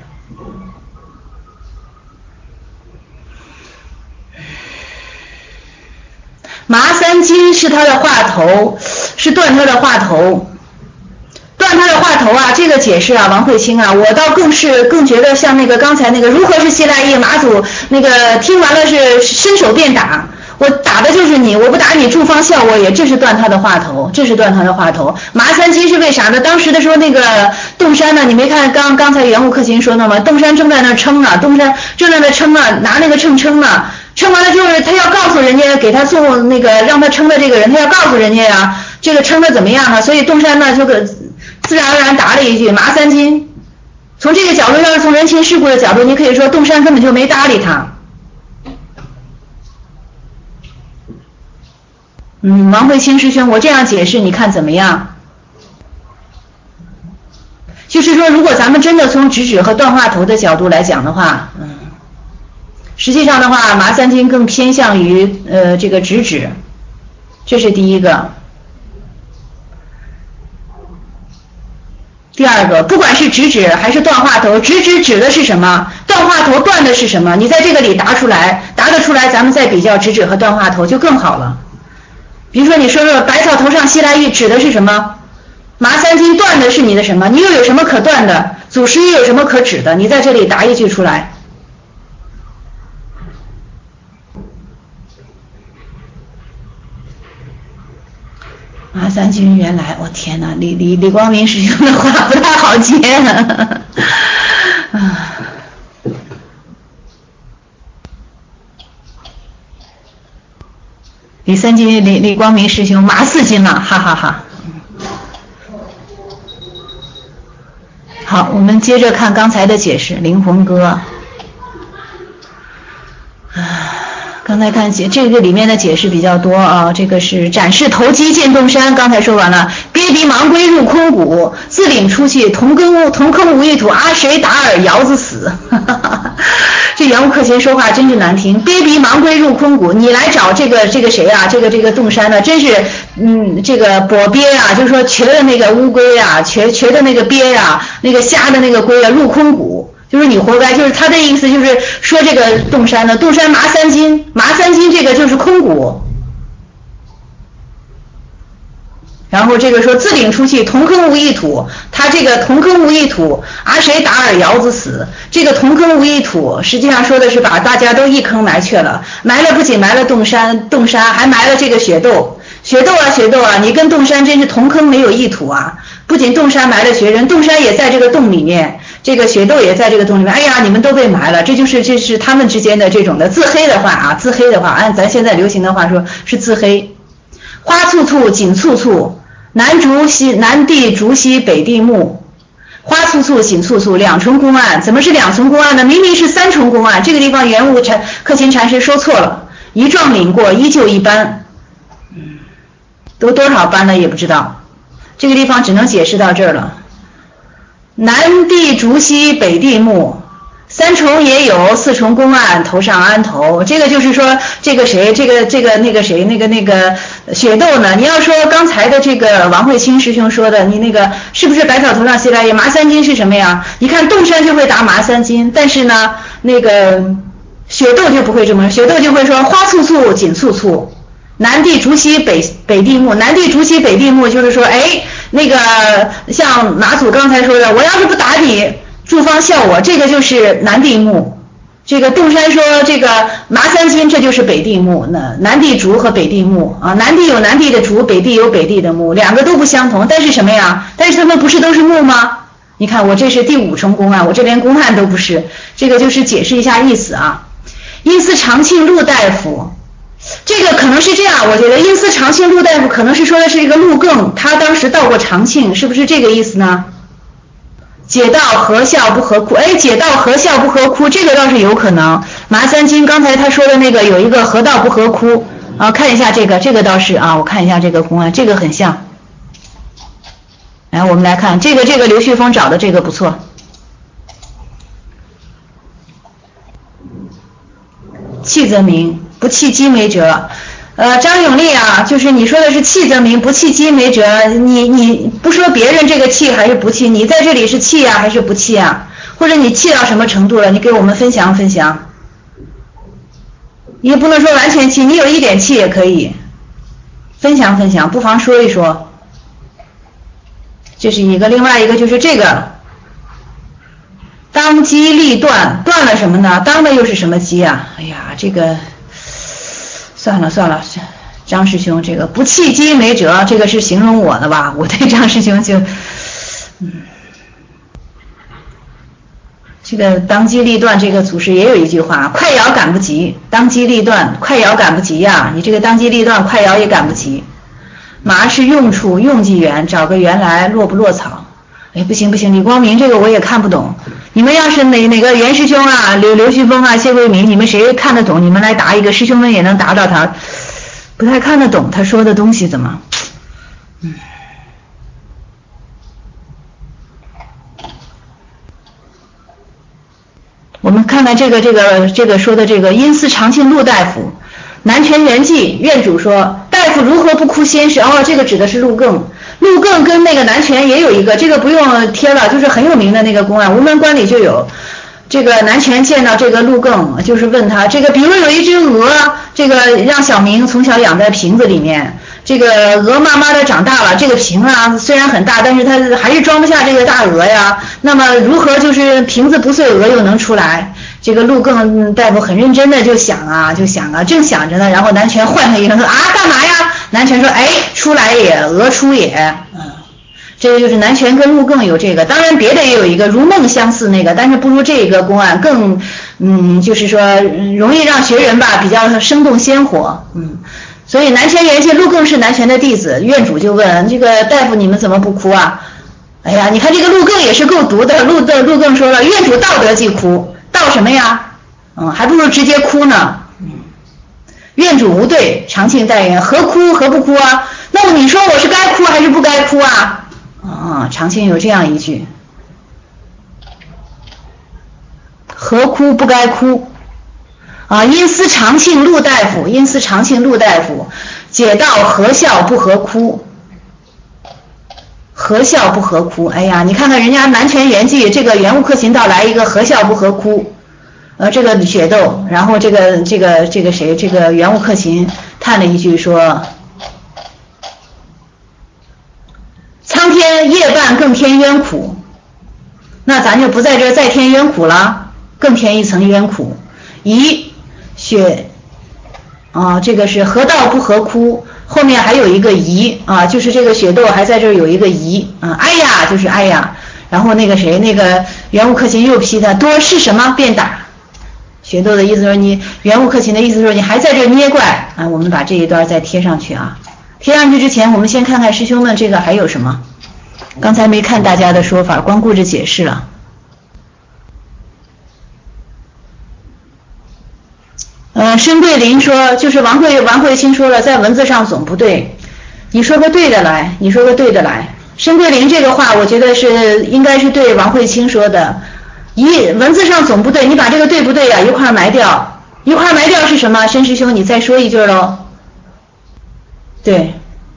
B: 麻三金是他的话头，是断他的话头。断他的话头这个解释王慧清我倒更觉得像那个刚才那个如何是西来意马祖那个听完了是伸手便打，我打的就是你，我不打你，住方笑我也，这是断他的话头，麻三金是为啥呢？当时的时候那个洞山呢，你没看刚才圆悟克勤说的吗？洞山正在那称洞山正在那称拿那个秤称称完了就是他要告诉人家，给他送那个让他称的这个人，他要告诉人家呀，这个称的怎么样所以洞山呢就自然而然答了一句麻三金。从这个角度，要是从人情世故的角度，你可以说洞山根本就没搭理他。王慧清师兄，我这样解释你看怎么样？就是说如果咱们真的从直指和断话头的角度来讲的话实际上的话麻三金更偏向于这个直指，这是第一个。第二个，不管是直指还是断话头，直指指的是什么，断话头断的是什么，你在这个里答得出来，咱们再比较直指和断话头就更好了。比如说你说百草头上西来意指的是什么，麻三金断的是你的什么，你又有什么可断的，祖师又有什么可指的，你在这里答一句出来。麻三金原来，我天哪，李光明师兄的话不太好接李光明师兄麻四金了，哈哈哈。好，我们接着看刚才的解释，灵魂歌。 刚才看这个里面的解释比较多啊，这个是展示投机见洞山，刚才说完了，鳖鼻芒龟入空谷，自领出去，同坑无一土，阿谁打耳摇子死。这杨无克勤说话真是难听，鳖鼻芒龟入空谷，你来找这个谁啊？这个洞山呢，真是这个跛鳖啊，就是说瘸的那个乌龟啊，瘸的那个鳖啊，那个瞎的那个龟啊，入空谷。就是你活该，就是他的意思，就是说这个洞山呢，洞山麻三金这个就是空谷，然后这个说自领出去，同坑无一土，他这个同坑无一土，阿谁打耳摇子死，这个同坑无一土，实际上说的是把大家都一坑埋去了，埋了不仅埋了洞山，还埋了这个雪窦啊，你跟洞山真是同坑没有一土啊，不仅洞山埋了学人，洞山也在这个洞里面。这个雪窦也在这个洞里面，哎呀，你们都被埋了，这是他们之间的这种的自黑的话啊，按咱现在流行的话说是自黑。花簇簇，锦簇簇，南地竹溪北地木，花簇簇，锦簇簇，两重公案，怎么是两重公案呢？明明是三重公案，这个地方元悟克勤禅师说错了，一状领过，依旧一般，都多少班了也不知道，这个地方只能解释到这儿了。南地竹溪北地木，三重也有，四重公案，头上安头。这个就是说这个谁，这个那个谁，那个雪窦呢，你要说刚才的这个王慧清师兄说的，你那个是不是百草头上系来也？麻三金是什么呀？你看洞山就会答麻三金，但是呢那个雪窦就不会这么，雪窦就会说花簇簇，锦簇簇，南地竹溪北地木，南地竹溪北地木就是说，哎，那个像马祖刚才说的，我要是不打你，诸方笑我，这个就是南地木。这个洞山说这个麻三金，这就是北地木。那南地竹和北地木啊，南地有南地的竹，北地有北地的木，两个都不相同，但是什么呀？但是他们不是都是木吗？你看我这是第五重公案，我这连公案都不是，这个就是解释一下意思啊。因思长庆陆大夫。这个可能是这样，我觉得因思长庆陆大夫可能是说的是一个陆更，他当时到过长庆，是不是这个意思呢？解道合笑不合窟，哎，解道合笑不合窟，这个倒是有可能。麻三金刚才他说的那个有一个合道不合窟啊，看一下这个倒是啊，我看一下这个公案，这个很像。来，我们来看这个刘旭峰找的这个不错。气则明，不气机没辙。张永利啊，就是你说的是气则明，不气机没辙。你不说别人这个气还是不气，你在这里是气啊还是不气啊？或者你气到什么程度了？你给我们分享分享。你也不能说完全气，你有一点气也可以分享分享，不妨说一说。这是一个，另外一个就是这个。当机立断，断了什么呢？当的又是什么机啊？哎呀，这个算了，张师兄，这个不弃机没辙，这个是形容我的吧？我对张师兄就，这个当机立断这个祖师也有一句话，快摇赶不及，当机立断，快摇赶不及呀，你这个当机立断，快摇也赶不及。麻是用处，用即圆，找个圆来，落不落草？哎，不行，李光明这个我也看不懂。你们要是哪个袁师兄啊、刘旭峰啊、谢桂明，你们谁看得懂？你们来答一个，师兄们也能答到他。不太看得懂他说的东西怎么？我们看看这个说的这个因思长庆陆大夫，南泉元济院主说，大夫如何不哭先是？哦，这个指的是陆更。陆更跟那个南泉也有一个，这个不用贴了，就是很有名的那个公案，无门关里就有。这个南泉见到这个陆更，就是问他，这个比如有一只鹅，这个让小明从小养在瓶子里面，这个鹅慢慢的长大了，这个瓶啊虽然很大，但是它还是装不下这个大鹅呀。那么如何就是瓶子不碎，鹅又能出来？这个陆更大夫很认真的就想啊，正想着呢，然后南泉唤他一声说啊，干嘛呀？南泉说，哎，出来也，鹅出也。这个就是南泉跟陆更有这个，当然别的也有一个如梦相似那个，但是不如这个公案更就是说容易让学人吧比较生动鲜活。所以南泉元济陆更是南泉的弟子，院主就问这个大夫你们怎么不哭啊？哎呀，你看这个陆更也是够毒的，陆更说了，院主道德即哭，道什么呀？还不如直接哭呢。 愿主无对，长庆代言，何哭何不哭啊？那么你说我是该哭还是不该哭啊？长庆有这样一句，何哭不该哭因思长庆陆大夫，因思长庆陆大夫，解道何笑不何哭，何笑不何哭。哎呀，你看看人家南拳圆寂，这个元物克勤倒来一个何笑不何哭，这个雪窦，然后这个谁，这个元物克勤叹了一句说，苍天夜半更添冤苦，那咱就不在这再添冤苦了，更添一层冤苦。乙雪这个是何道不何哭，后面还有一个乙就是这个雪窦还在这有一个乙哎呀就是哎呀，然后那个谁，那个元物克勤又批他多是什么便打。雪窦的意思说你，元物克勤的意思说你还在这捏怪我们把这一段再贴上去贴上去之前我们先看看师兄们这个还有什么，刚才没看大家的说法，光顾着解释了。申桂林说，就是王慧清说了，在文字上总不对，你说个对的来，你说个对的来。申桂林这个话，我觉得应该是对王慧清说的。文字上总不对，你把这个对不对一块埋掉，一块埋掉是什么？申师兄，你再说一句喽。对。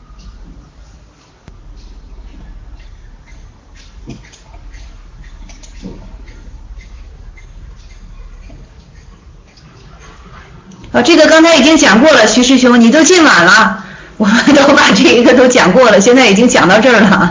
B: 这个刚才已经讲过了，徐师兄，你都进晚了，我们都把这一个都讲过了，现在已经讲到这儿了。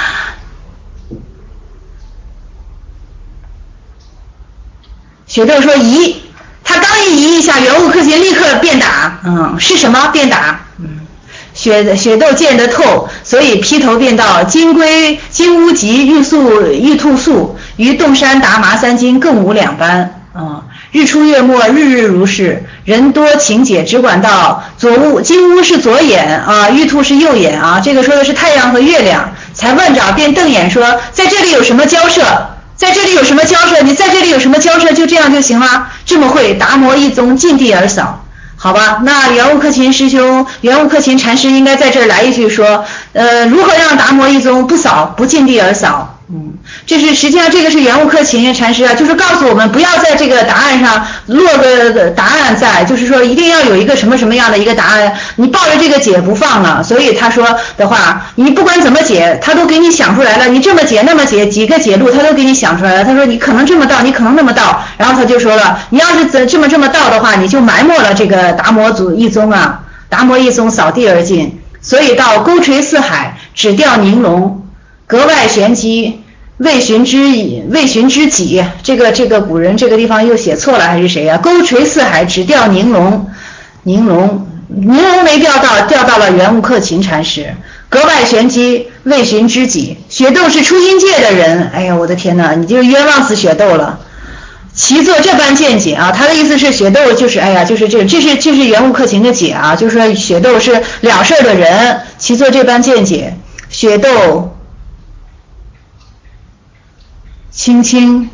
B: 雪窦说移，他刚一移一下，元物克勤立刻便打，是什么便打？雪窦见得透，所以劈头便道：金乌吉玉兔素，于洞山达麻三金更无两般。日出月没，日日如是，人多情解，只管到金乌是左眼玉兔是右眼这个说的是太阳和月亮。才问着便瞪眼说，在这里有什么交涉？在这里有什么交涉？你在这里有什么交涉？就这样就行了？这么会，达摩一宗尽地而扫。好吧，那元物克勤师兄，元物克勤禅师应该在这儿来一句说，如何让达摩一宗不扫，不尽地而扫？这是实际上这个是元物克勤禅师就是告诉我们不要在这个答案上落个答案在，就是说一定要有一个什么什么样的一个答案，你抱着这个解不放了。所以他说的话，你不管怎么解，他都给你想出来了，你这么解那么解，几个解路他都给你想出来了。他说你可能这么道，你可能那么道，然后他就说了，你要是这么道的话，你就埋没了这个达摩一宗达摩一宗扫地而尽。所以到钩垂四海，只钓玲珑，格外玄机，未寻知己。这个古人这个地方又写错了还是谁钩垂四海，只钓玲珑没钓到，钓到了元物克勤禅师。格外玄机，未寻知己。雪窦是出阴界的人，哎呀我的天哪，你就冤枉死雪窦了。其作这般见解他的意思是雪窦就是哎呀就是这是元物克勤的解就是说雪窦是了事的人，其作这般见解。雪窦轻轻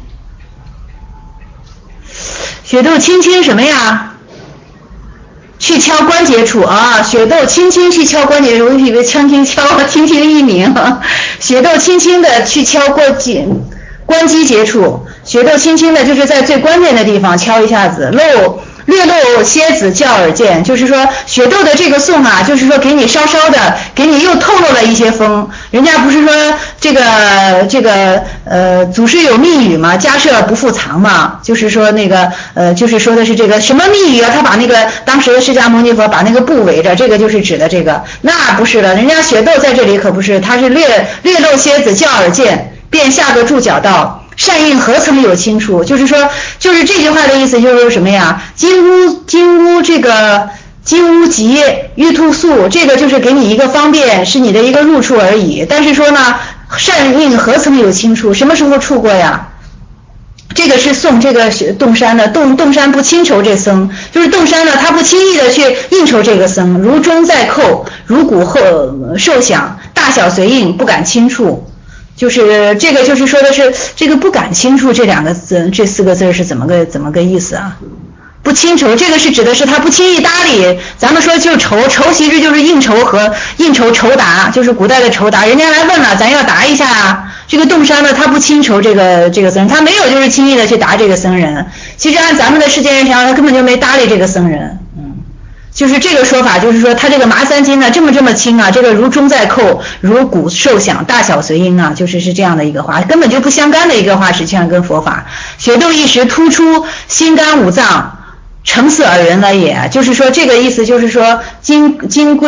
B: 什么呀？去敲关节处雪窦轻轻去敲关节处，我以为轻轻敲轻轻一鸣雪窦轻轻的去敲关机节处，雪窦轻轻的就是在最关键的地方敲一下子，略露蝎子叫耳见，就是说雪窦的这个颂就是说给你稍稍的给你又透露了一些风。人家不是说这个祖师有密语嘛，家舍不复藏嘛，就是说那个就是说的是这个什么密语他把那个当时的释迦牟尼佛把那个布围着，这个就是指的这个。那不是了，人家雪窦在这里可不是，他是略露蝎子叫耳见，便下个注脚道，善应何曾有轻处，就是说就是这句话的意思就是说什么呀？金乌这个金乌吉玉兔素，这个就是给你一个方便，是你的一个入处而已。但是说呢，善应何曾有轻处，什么时候触过呀？这个是送这个洞山的，洞山不轻酬这僧，就是洞山呢他不轻易的去应酬这个僧，如钟在扣，如鼓后受响，大小随应，不敢轻触。就是这个就是说的是这个不敢轻触这两个字，这四个字是怎么个意思不亲仇，这个是指的是他不轻易搭理。咱们说就仇其实就是应酬和酬答，就是古代的酬答。人家来问了，咱要答一下啊。这个洞山呢，他不亲仇这个僧人，他没有就是轻易的去答这个僧人。其实按咱们的世界上，他根本就没搭理这个僧人。就是这个说法，就是说他这个麻三斤呢这么轻啊，这个如钟在扣，如鼓受响，大小随音啊，是这样的一个话，根本就不相干的一个话，实际上跟佛法。血斗一时，突出心肝五脏，成似尔人了也。就是说这个意思，就是说金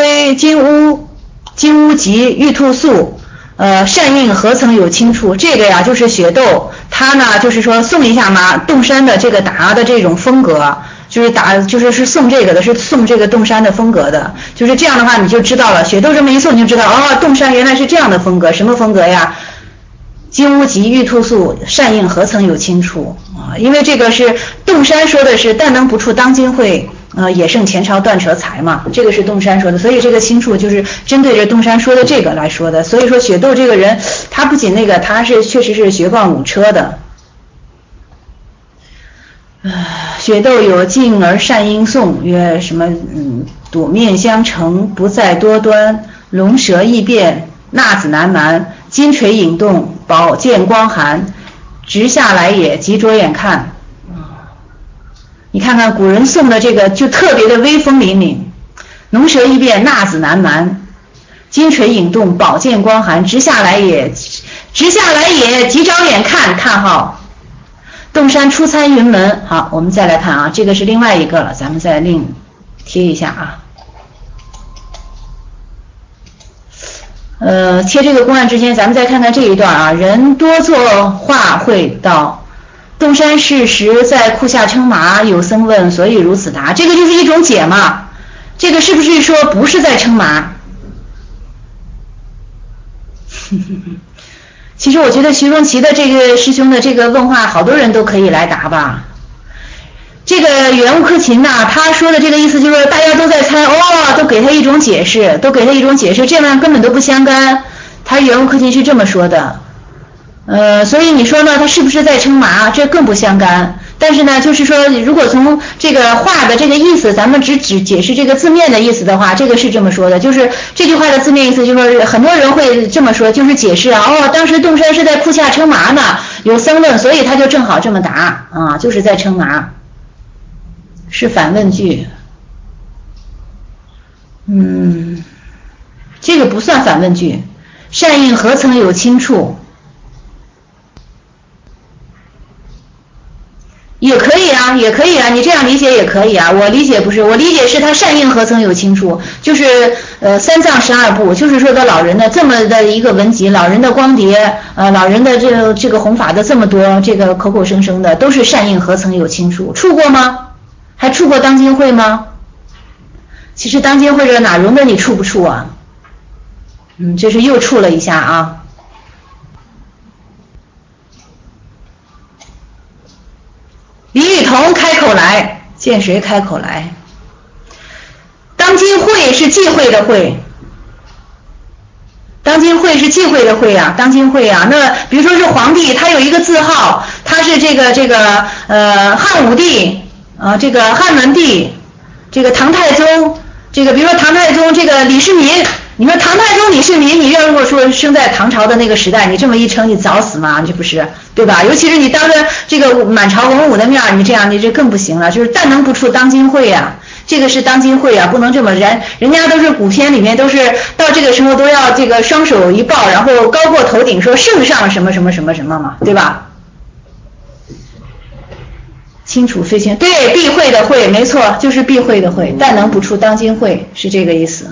B: 乌棘玉兔素。善应何曾有轻处，这个呀就是血斗，他呢就是说送一下嘛，洞山的这个打的这种风格，就是送这个的，是送这个洞山的风格的，就是这样的话你就知道了，血斗这么一送你就知道，洞山原来是这样的风格，什么风格呀？金乌棘玉兔素，善应何曾有轻处啊？因为这个是洞山说的是但能不触当今会。也胜前朝断舌才嘛，这个是洞山说的，所以这个轻处就是针对着洞山说的这个来说的。所以说血斗这个人，他不仅那个，他是确实是学贯五车的。血斗有敬而善应颂，曰什么？睹面相承，不在多端，龙蛇异变，纳子难瞒，金锤引动，宝剑光寒，直下来也，急着眼看。你看看古人送的这个就特别的威风凛凛，龙蛇异变，纳子难瞒，金锤引动，宝剑光寒，直下来也，急着眼看，看好。洞山出参云门，好，我们再来看啊，这个是另外一个了，咱们再另贴一下啊。贴这个公案之前，咱们再看看这一段啊，人多作画会道。洞山是时在库下称麻，有僧问，所以如此答。这个就是一种解嘛。这个是不是说不是在称麻？其实我觉得徐荣奇的这个师兄的这个问话，好多人都可以来答吧。这个袁悟克勤呐，他说的这个意思就是大家都在猜，都给他一种解释，这样根本都不相干。他袁悟克勤是这么说的。所以你说呢，他是不是在称麻？这更不相干。但是呢，就是说，如果从这个话的这个意思，咱们只解释这个字面的意思的话，这个是这么说的，就是这句话的字面意思，就是很多人会这么说，就是解释啊，当时洞山是在库下称麻呢，有僧问，所以他就正好这么答啊，就是在称麻，是反问句。这个不算反问句，善应何曾有轻处。也可以啊，你这样理解也可以啊。我理解不是，我理解是他善应何曾有轻处，就是三藏12部，就是说的老人的这么的一个文集，老人的光碟，老人的这个弘法的这么多，这个口口声声的都是善应何曾有轻处，触过吗？还触过当今会吗？其实当今会这哪容得你触不触啊？这是又触了一下啊。李雨桐开口来，见谁开口来？当今会是忌讳的会，当今会是忌讳的会啊，当今会啊。那比如说是皇帝，他有一个字号，他是这个汉武帝这个汉文帝，这个唐太宗，这个比如说唐太宗这个李世民。你说唐太宗李世民，你要如果说生在唐朝的那个时代，你这么一称，你早死吗？这不是对吧？尤其是你当着这个满朝文武的面，你这样你这更不行了。就是但能不出当今会呀，这个是当今会啊，不能这么人家都是古片里面都是到这个时候都要这个双手一抱，然后高过头顶说圣上什么什么什么什么嘛，对吧？清楚非清，对，避讳的讳，没错，就是避讳的讳，但能不出当今会是这个意思。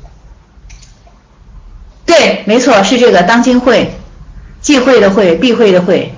B: 对，没错，是这个当今会，忌讳的讳，避讳的讳。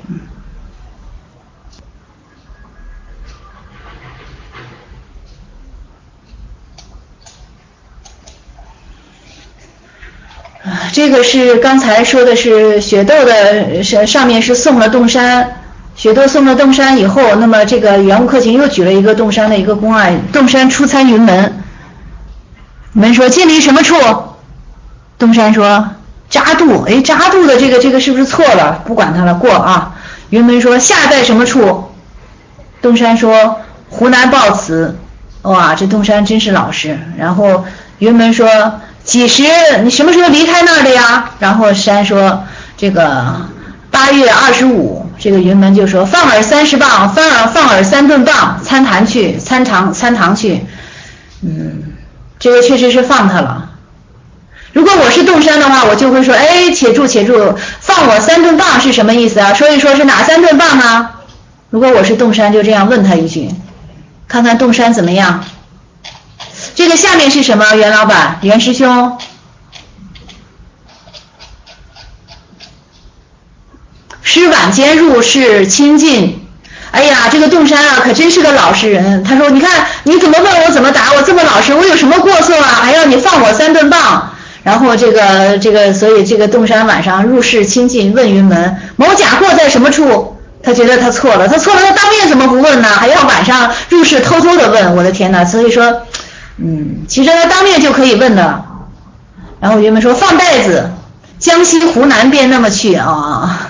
B: 这个是刚才说的是血斗的，上面是送了洞山，血斗送了洞山以后，那么这个袁悟克勤又举了一个洞山的一个公案，洞山出参云门，你们说近离什么处？东山说扎度，扎度的这个是不是错了？不管它了，过啊。云门说下在什么处？东山说湖南报词，哇，这洞山真是老实。然后云门说几时，你什么时候离开那儿的呀？然后山说这个8月25，这个云门就说放饵30磅，放饵3吨棒，参堂去。这个确实是放他了。如果我是洞山的话，我就会说，哎，且住，放我3吨棒是什么意思啊？说一说是哪3吨棒呢？如果我是洞山，就这样问他一句，看看洞山怎么样。这个下面是什么？袁老板，袁师兄，师晚间入室亲近。哎呀，这个洞山啊，可真是个老实人。他说，你看你怎么问我怎么答，我这么老实，我有什么过错啊？还要你放我3吨棒。然后所以这个洞山晚上入室亲近，问云门某甲过在什么处？他觉得他错了，他当面怎么不问呢？还要晚上入室偷偷的问，我的天哪！所以说，其实他当面就可以问的。然后云门说放袋子，江西湖南便那么去啊。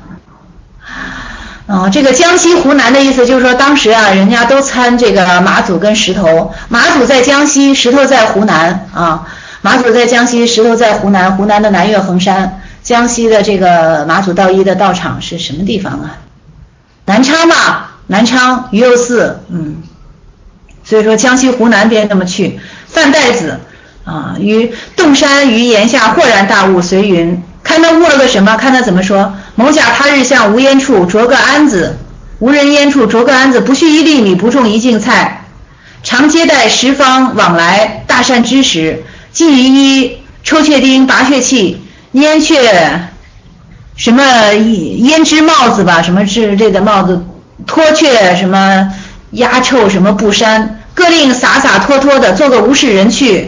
B: 这个江西湖南的意思就是说，当时啊，人家都参这个马祖跟石头，马祖在江西，石头在湖南啊。马祖在江西，石头在湖南，湖南的南岳衡山，江西的这个马祖道一的道场是什么地方啊？南昌吧，南昌余右寺，所以说江西湖南边那么去，范袋子啊，于洞山于檐下豁然大悟，随云，看他悟了个什么？看他怎么说？某甲他日向无烟处着个鞍子，无人烟处着个鞍子，不蓄1粒米，不种1径菜，常接待十方往来，大善之时。寄于一抽雀钉拔血气烟雀什么胭脂帽子吧，什么之类的帽子，脱却什么压臭什么布衫，各令洒洒脱脱的做个无事人去。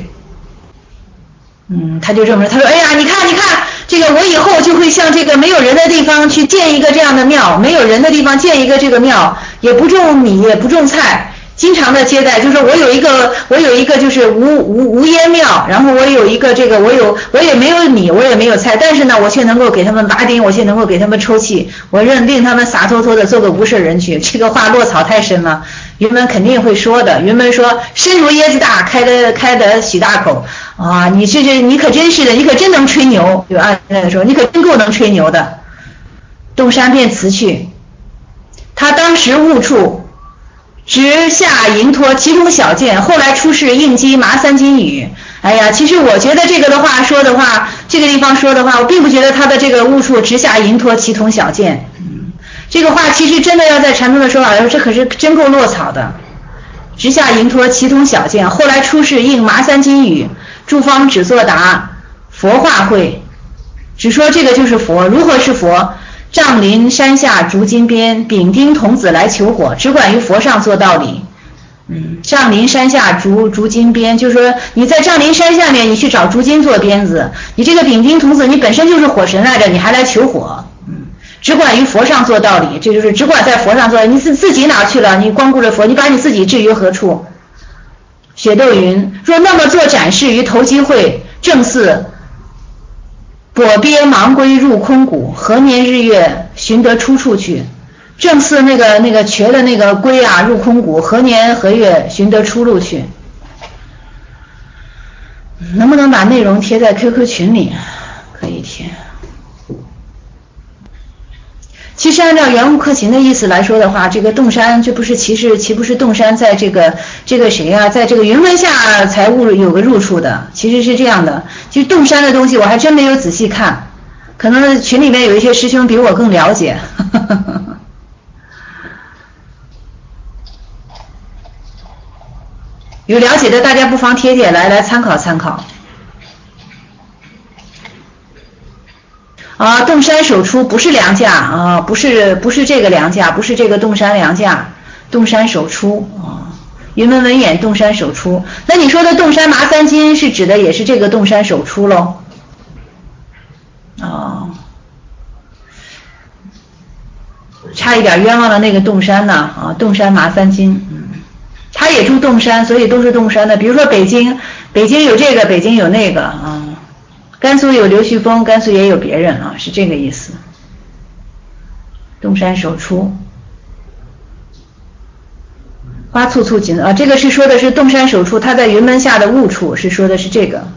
B: 他就这么说，他说哎呀，你看这个我以后就会向这个没有人的地方去建一个这样的庙，没有人的地方建一个这个庙，也不种米也不种菜，经常的接待，就是我有一个就是无烟庙，然后我有一个这个我也没有米，我也没有菜，但是呢，我却能够给他们拔钉，我却能够给他们抽气，我令他们洒脱脱的做个无事人去。这个话落草太深了，云门肯定会说的。云门说身如椰子大，开得许大口啊！你可真是的，你可真能吹牛。就按说你可真够能吹牛的。洞山便辞去，他当时悟处。直下银托其中小件，后来出世应激麻3斤雨。哎呀，其实我觉得这个的话说的话，这个地方说的话，我并不觉得他的这个悟处直下银托其同小件。这个话其实真的要在禅宗的说法，这可是真够落草的。直下银托其同小件，后来出世应麻3斤雨，诸方只作答佛化会，只说这个就是佛，如何是佛？丈林山下竹金边，丙丁童子来求火，只管于佛上做道理。丈林山下竹金边，就是说你在丈林山下面，你去找竹金做鞭子，你这个丙丁童子，你本身就是火神来着，你还来求火。只管于佛上做道理，这就是只管在佛上做，你自己哪去了？你光顾着佛，你把你自己置于何处？雪窦云：若那么做展示于投机会，正似跛鳖忙归入空谷，何年日月寻得出处去？正似那个瘸的那个龟啊，入空谷，何年何月寻得出路去？能不能把内容贴在 QQ 群里？可以贴。其实按照圆悟克勤的意思来说的话，这个洞山这不是岂不是洞山在这个谁啊，在这个云门下才有个入处的，其实是这样的。其实洞山的东西我还真没有仔细看，可能群里面有一些师兄比我更了解。有了解的大家不妨贴来参考参考。洞山首出不是梁架啊，不是这个梁架，不是这个洞山梁架，洞山首出啊。云门文眼洞山首出，那你说的洞山麻3斤是指的也是这个洞山首出喽？差一点冤枉了那个洞山呢啊！洞山麻3斤，他也住洞山，所以都是洞山的。比如说北京有这个，北京有那个啊。甘肃有刘旭峰，甘肃也有别人啊，是这个意思。洞山首出。 花簇簇锦这个是说的是洞山首处，他在云门下的悟处，是说的是这个。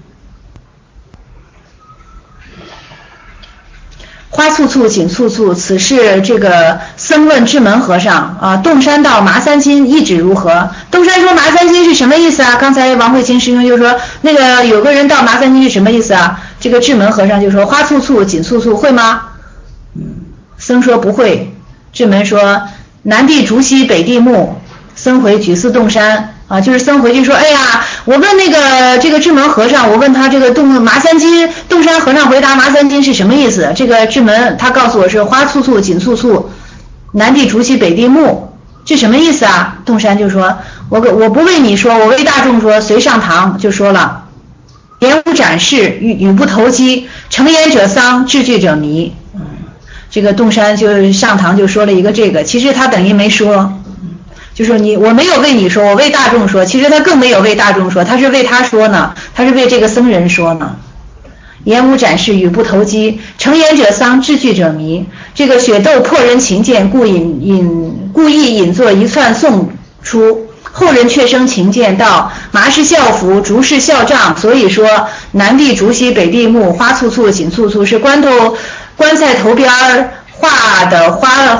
B: 花簇簇锦簇簇，此事这个僧问智门和尚洞山道麻三金意旨如何？洞山说麻三金是什么意思啊？刚才王慧清师兄就说那个有个人到麻三金是什么意思啊？这个智门和尚就说花簇簇锦簇簇会吗？僧说不会。智门说南地竹溪北地木，僧回举寺洞山就是僧回去说，哎呀，我问那个这个智门和尚，我问他这个麻三金，洞山和尚回答麻三金是什么意思？这个智门他告诉我是花簇簇锦簇簇，南地竹溪北地木，这什么意思啊？洞山就说我不为你说，我为大众说，随上堂就说了，言无展示，语不投机，成言者丧，治句者迷。这个洞山就上堂就说了一个这个，其实他等于没说，就说我没有为你说，我为大众说，其实他更没有为大众说，他是为他说呢，他是为这个僧人说呢。言无展示，语不投机，成言者丧，治句者迷。这个雪窦破人情见，故意引作一串颂出，后人却生情见道，麻是校服，竹是校帐，所以说南地竹溪北地木，花簇簇锦簇簇是棺材头边画的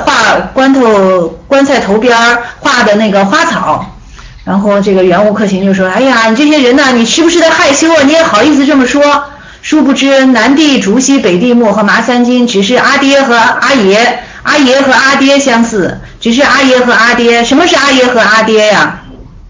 B: 棺材头边画的那个花草。然后这个圆悟克勤就说，哎呀，你这些人呢，你是不是在害羞啊？你也好意思这么说？殊不知南地竹溪北地木和麻三金只是阿爹和阿爷，阿爷和阿爹相似，只是阿爷和阿爹。什么是阿爷和阿爹呀？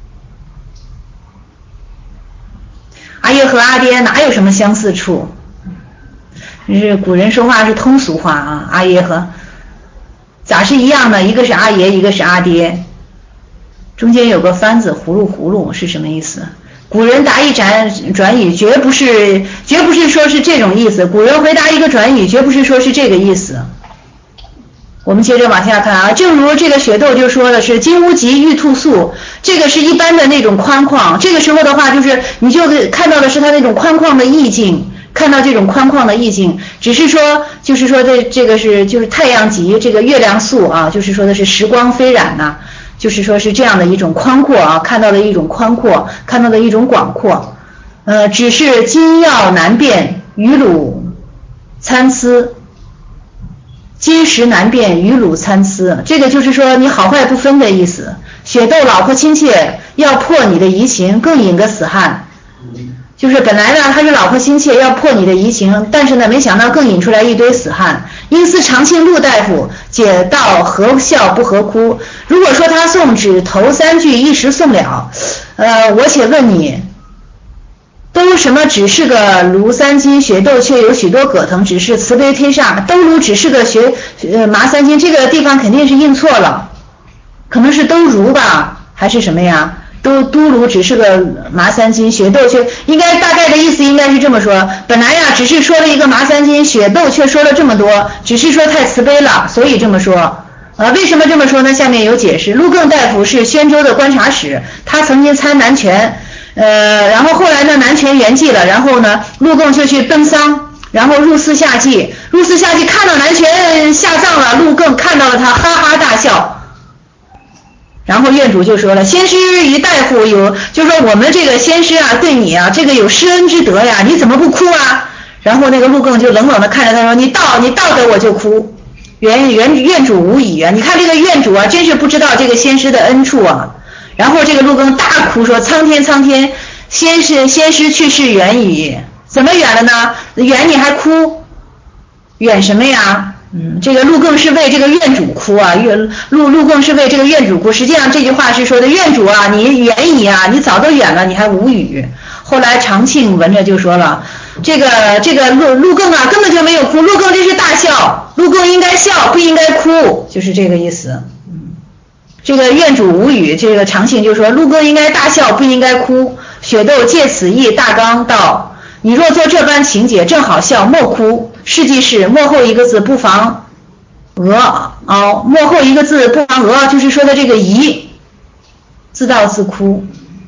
B: 阿爷和阿爹哪有什么相似处？是古人说话是通俗话阿爷和咋是一样的？一个是阿爷，一个是阿爹，中间有个番子，葫芦是什么意思？古人答一转语，绝不是说是这种意思。古人回答一个转语，绝不是说是这个意思。我们接着往下看正如这个雪窦就说的是金乌吉玉兔素，这个是一般的那种宽旷，这个时候的话就是你就看到的是他那种宽旷的意境。看到这种宽旷的意境，只是说就是说这个是就是太阳极，这个月亮素就是说的是时光飞染就是说是这样的一种宽阔看到的一种宽阔，看到的一种广阔。只是金曜难辨，鱼鲁参差，金石难辨，鱼鲁参差，这个就是说你好坏不分的意思。雪窦老婆亲切，要破你的疑情，更引个死汉。就是本来呢他是老婆心切要破你的疑情，但是呢没想到更引出来一堆死汉。因思长庆陆大夫解道何笑不何哭，如果说他诵只头三句一时诵了，我且问你，都什么只是个卢三金，雪窦却有许多葛藤，只是慈悲天煞，都如只是个麻三金，这个地方肯定是印错了，可能是都如吧，还是什么呀？都如只是个麻三金，雪窦却应该大概的意思应该是这么说，本来只是说了一个麻三金，雪窦却说了这么多，只是说太慈悲了，所以这么说。为什么这么说呢？下面有解释。陆更大夫是宣州的观察使，他曾经参南权，然后后来呢南权圆寂了，然后呢陆更就去奔丧，然后入寺下祭，看到南权下葬了，陆更看到了他哈哈大笑。然后院主就说了，先师与大夫就说我们这个先师对你这个有施恩之德呀，你怎么不哭啊？然后那个陆更就冷冷的看着他说，你道德我就哭。院主无语你看这个院主真是不知道这个先师的恩处然后这个陆更大哭说，苍天苍天，先师去世远矣。怎么远了呢？远你还哭？远什么呀？这个陆更是为这个院主哭陆更是为这个院主哭。实际上这句话是说的，院主你远矣你早都远了，你还无语。后来长庆闻着就说了，这个陆更根本就没有哭，陆更这是大笑，陆更应该笑不应该哭，就是这个意思。这个院主无语，这个长庆就说陆更应该大笑不应该哭。雪窦借此意大纲道，你若做这般情节正好笑，莫哭。事迹是末后一个字不妨末后一个字不妨就是说的这个疑，自道自哭。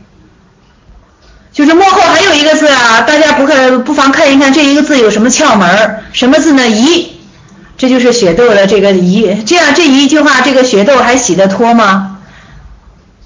B: 就是幕后还有一个字大家不妨看一看这一个字有什么窍门，什么字呢？疑，这就是雪窦的这个疑。这样这一句话，这个雪窦还洗得脱吗？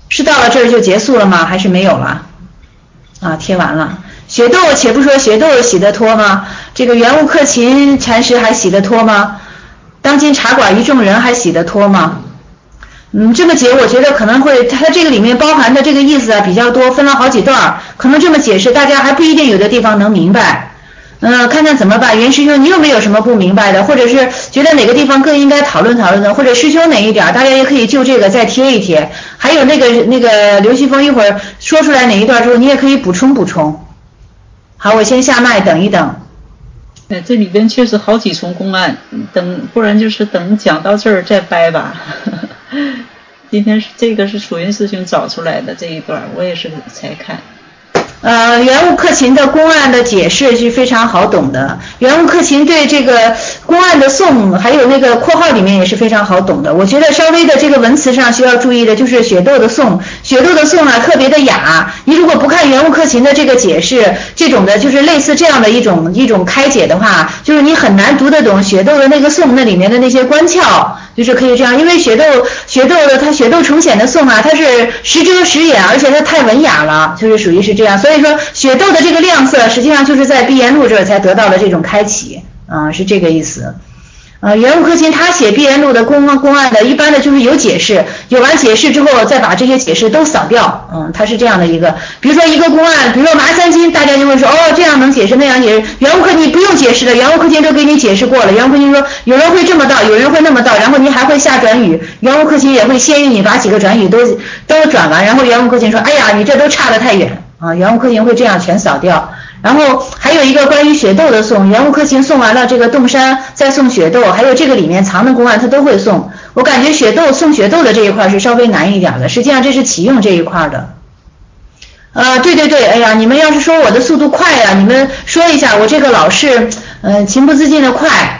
B: 是到了这儿就结束了吗？还是没有了？啊，贴完了。雪窦且不说雪窦洗得脱吗？这个圆悟克勤禅师还洗得脱吗？当今茶馆一众人还洗得脱吗？这么解我觉得可能会，它这个里面包含的这个意思啊比较多，分了好几段，可能这么解释大家还不一定有的地方能明白。看看怎么办。袁师兄，你有没有什么不明白的，或者是觉得哪个地方更应该讨论讨论的，或者师兄哪一点大家也可以就这个再贴一贴。还有那个刘旭峰一会儿说出来哪一段之后，你也可以补充补充。好，我先下麦等一等。
A: 这里边确实好几重公案，不然就是等讲到这儿再掰吧。今天这个是楚云师兄找出来的这一段，我也是才看。
B: 圆悟克勤的公案的解释是非常好懂的。圆悟克勤对这个公案的颂，还有那个括号里面也是非常好懂的。我觉得稍微的这个文词上需要注意的就是雪窦的颂，雪窦的颂啊特别的雅。你如果不看圆悟克勤的这个解释，这种的就是类似这样的一种开解的话，就是你很难读得懂雪窦的那个颂那里面的那些关窍。就是可以这样，因为雪窦重显的颂啊，它是时遮时掩，而且它太文雅了，就是属于是这样。所以说雪窦的这个亮色，实际上就是在碧岩录这儿才得到了这种开启，是这个意思。圆悟克勤他写碧岩录的公案的，一般的就是有解释，有完解释之后再把这些解释都扫掉，他是这样的一个。比如说一个公案，比如说麻三金，大家就会说这样能解释那样解释。圆悟克勤不用解释的，圆悟克勤都给你解释过了。圆悟克勤说有人会这么道，有人会那么道，然后你还会下转语，圆悟克勤也会先于你把几个转语都转完，然后圆悟克勤说哎呀你这都差得太远啊，圆悟克勤会这样全扫掉。然后还有一个关于雪窦的颂，圆悟克勤颂完了这个洞山，再送雪窦，还有这个里面藏的公案他都会送。我感觉送雪窦的这一块是稍微难一点的，实际上这是启用这一块的。对，哎呀，你们要是说我的速度快呀，你们说一下，我这个老是情不自禁的快，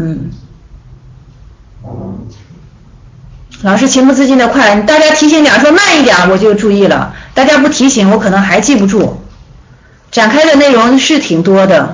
B: 老是情不自禁的快，大家提醒点说慢一点我就注意了，大家不提醒我可能还记不住。展开的内容是挺多的，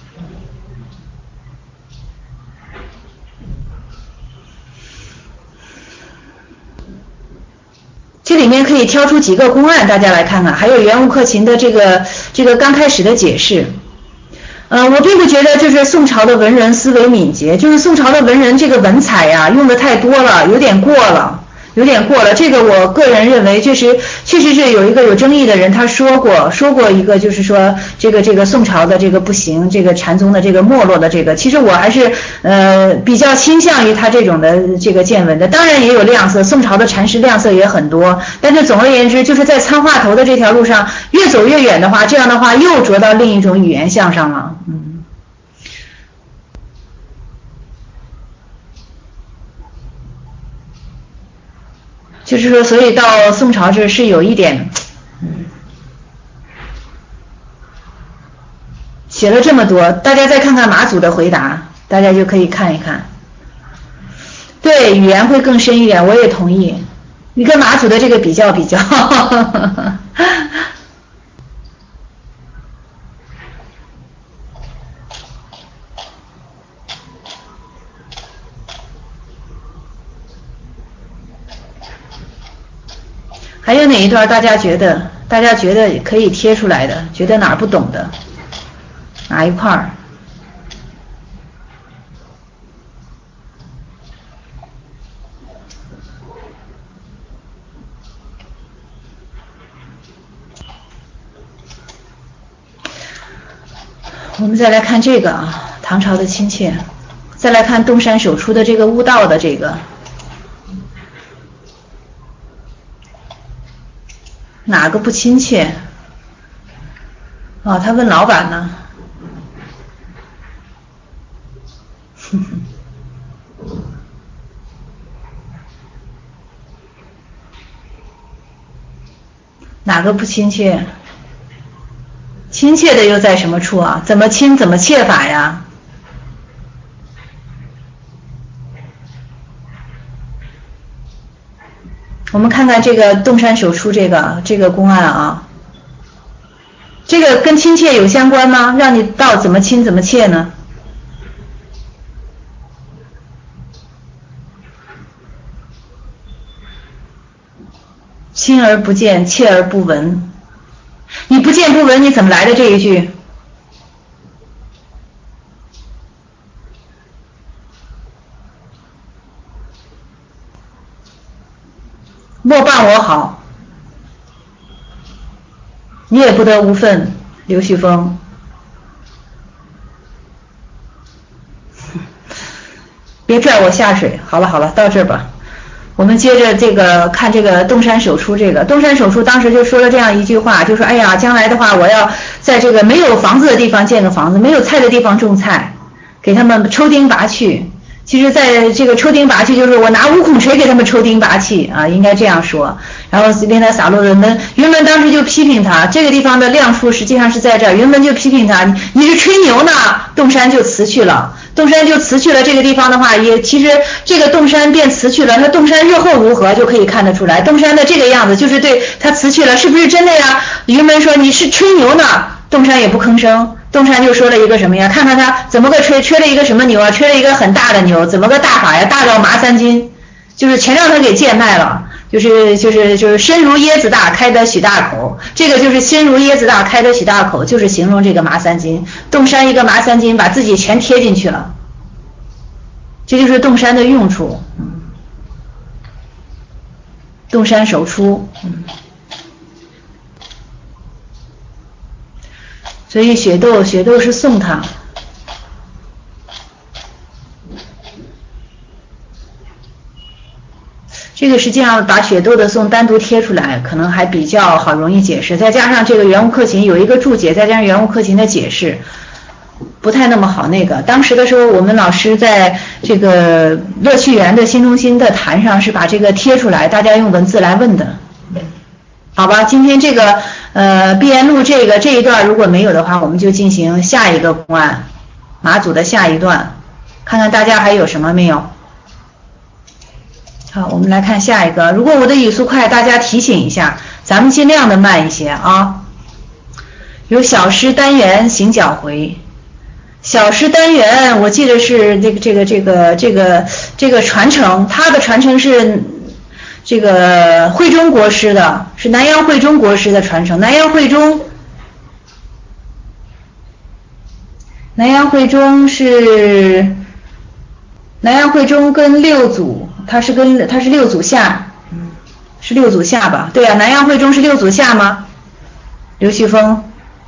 B: 这里面可以挑出几个公案，大家来看看，还有圆悟克勤的这个刚开始的解释。我并不觉得就是宋朝的文人思维敏捷，就是宋朝的文人这个文采呀用的太多了，有点过了。这个我个人认为确实是有一个有争议的人他说过一个，就是说这个宋朝的这个不行，这个禅宗的这个没落的这个，其实我还是比较倾向于他这种的这个见闻的。当然也有亮色，宋朝的禅师亮色也很多，但是总而言之就是在参话头的这条路上越走越远的话，这样的话又着到另一种语言相上了。就是说，所以到宋朝这是有一点，写了这么多，大家再看看马祖的回答，大家就可以看一看。对，语言会更深一点，我也同意。你跟马祖的这个比较。还有哪一段大家觉得可以贴出来的，觉得哪儿不懂的，哪一块儿？我们再来看这个唐朝的亲切，再来看东山首出的这个悟道的这个。哪个不亲切？他问老板呢。哪个不亲切？亲切的又在什么处啊？怎么亲怎么切法呀？我们看看这个洞山首出这个公案啊，这个跟亲切有相关吗？让你道怎么亲怎么切呢？ 亲而不见，切而不闻。你不见不闻，你怎么来的这一句？莫伴我好，你也不得无分，刘旭峰。别拽我下水，好了，到这儿吧。我们接着这个看这个东山首出，东山首出当时就说了这样一句话，就说哎呀，将来的话我要在这个没有房子的地方建个房子，没有菜的地方种菜，给他们抽钉拔去。其实在这个抽钉拔去就是我拿五孔锤给他们抽钉拔气啊，应该这样说。然后令他洒落人们，云门当时就批评他，这个地方的亮处实际上是在这儿，云门就批评他，你是吹牛呢。洞山就辞去了，这个地方的话，也其实这个洞山便辞去了，那洞山日后如何就可以看得出来，洞山的这个样子就是对他辞去了，是不是真的呀？云门说你是吹牛呢，洞山也不吭声。洞山就说了一个什么呀？看看他怎么个吹了一个什么牛啊？吹了一个很大的牛，怎么个大法呀？大到麻三斤，就是全让他给贱卖了。就是身如椰子大，开得许大口。这个就是身如椰子大，开得许大口，就是形容这个麻三斤。洞山一个麻三斤，把自己全贴进去了。这就是洞山的用处。洞山首出。所以雪窦是送他。这个实际上把雪窦的颂单独贴出来，可能还比较好容易解释。再加上这个圆悟克勤有一个注解，再加上圆悟克勤的解释，不太那么好那个。当时的时候，我们老师在这个乐趣园的新中心的坛上是把这个贴出来，大家用文字来问的。好吧，今天这个碧岩录这一段如果没有的话，我们就进行下一个公案，马祖的下一段，看看大家还有什么没有。好，我们来看下一个。如果我的语速快，大家提醒一下，咱们尽量的慢一些啊。有小诗单元行脚回，小诗单元我记得是这个传承，它的传承是这个慧中国师的，是南阳慧中国师的传承。南阳慧中跟六祖，他是六祖下，是六祖下吧？对啊，南阳慧中是六祖下吗？刘旭峰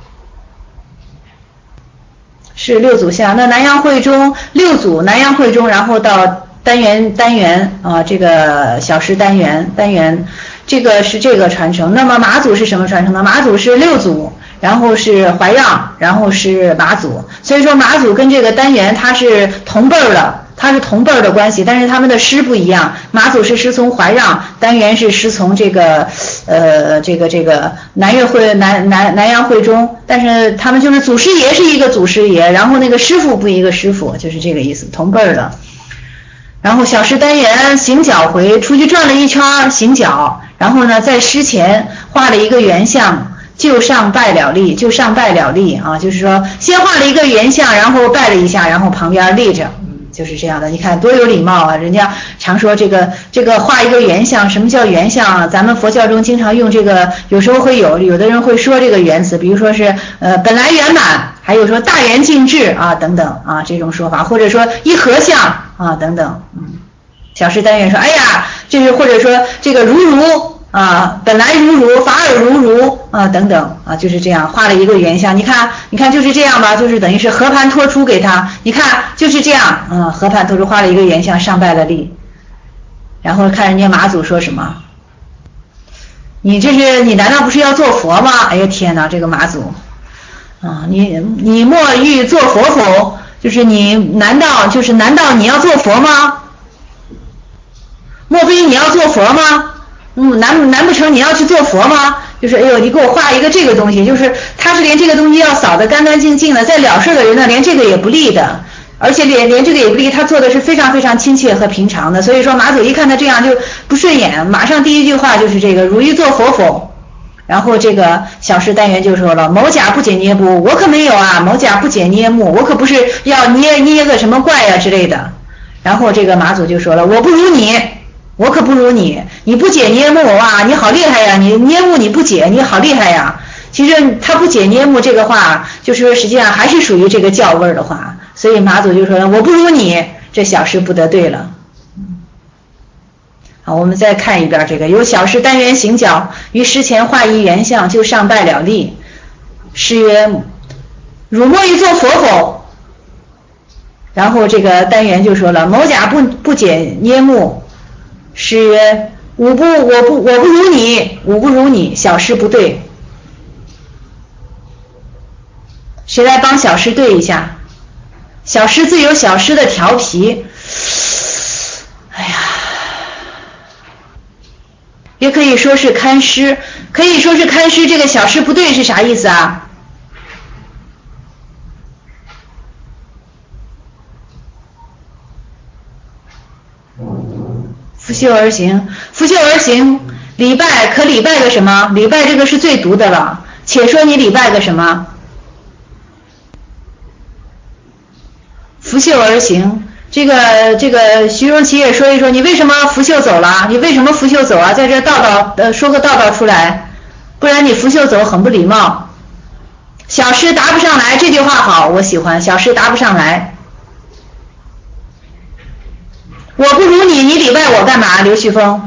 B: 是六祖下，那南阳慧中六祖，南阳慧中，然后到单元啊，这个小诗单元，这个是这个传承。那么马祖是什么传承呢？马祖是六祖，然后是怀让，然后是马祖。所以说马祖跟这个单元它是同辈儿的，它是同辈儿的关系，但是他们的师不一样。马祖是师从怀让，单元是师从这个南阳慧中，但是他们就是祖师爷是一个祖师爷，然后那个师傅不一个师傅，就是这个意思，同辈儿的。然后小诗单元行脚回，出去转了一圈行脚，然后呢在诗前画了一个圆相，就上拜了立啊，就是说先画了一个圆相，然后拜了一下，然后旁边立着，就是这样的。你看多有礼貌啊！人家常说这个画一个圆相，什么叫圆相啊？咱们佛教中经常用这个，有时候会有的人会说这个圆词，比如说是本来圆满，还有说大圆尽致啊等等啊这种说法，或者说一合相啊等等。小诗单元说，哎呀，这是或者说这个如啊，本来如法尔如啊等等啊，就是这样画了一个圆相。你看就是这样吧，就是等于是和盘托出给他，你看就是这样，和盘托出画了一个圆相，上拜了立。然后看人家马祖说什么，你难道不是要做佛吗？哎呀天哪，这个马祖啊，你莫欲做佛否？就是难道你要做佛吗？莫非你要做佛吗？难不成你要去做佛吗？就是哎呦，你给我画一个这个东西，就是他是连这个东西要扫得干干净净的，在了事的人呢，连这个也不立的，而且连这个也不立，他做的是非常非常亲切和平常的。所以说马祖一看他这样就不顺眼，马上第一句话就是这个如欲做佛否？然后这个小诗单元就说了，某甲不解捏不，我可没有啊，某甲不解捏目，我可不是要捏个什么怪呀之类的。然后这个马祖就说了，我不如你， 我可不如你，你不解捏木哇，你好厉害呀！你捏木你不解，你好厉害呀！其实他不解捏木这个话，就是说实际上还是属于这个教味的话，所以马祖就说我不如你，这小诗不得对了。好，我们再看一遍这个，有小诗单元行脚，于诗前画一原像，就上拜了立。诗曰：汝莫一作佛否？然后这个单元就说了，某甲不解捏木。诗曰：我不如你，吾不如你，小诗不对。谁来帮小诗对一下？小诗自有小诗的调皮。哎呀，也可以说是看诗，可以说是看诗，这个小诗不对是啥意思啊？拂袖而行，拂袖而行，礼拜可礼拜个什么？礼拜这个是最毒的了。且说你礼拜个什么？拂袖而行，这个徐荣奇也说一说，你为什么拂袖走了？你为什么拂袖走啊？在这说个道出来，不然你拂袖走很不礼貌。小诗答不上来，这句话好，我喜欢。小诗答不上来。我不如你，你礼拜我干嘛？刘旭峰。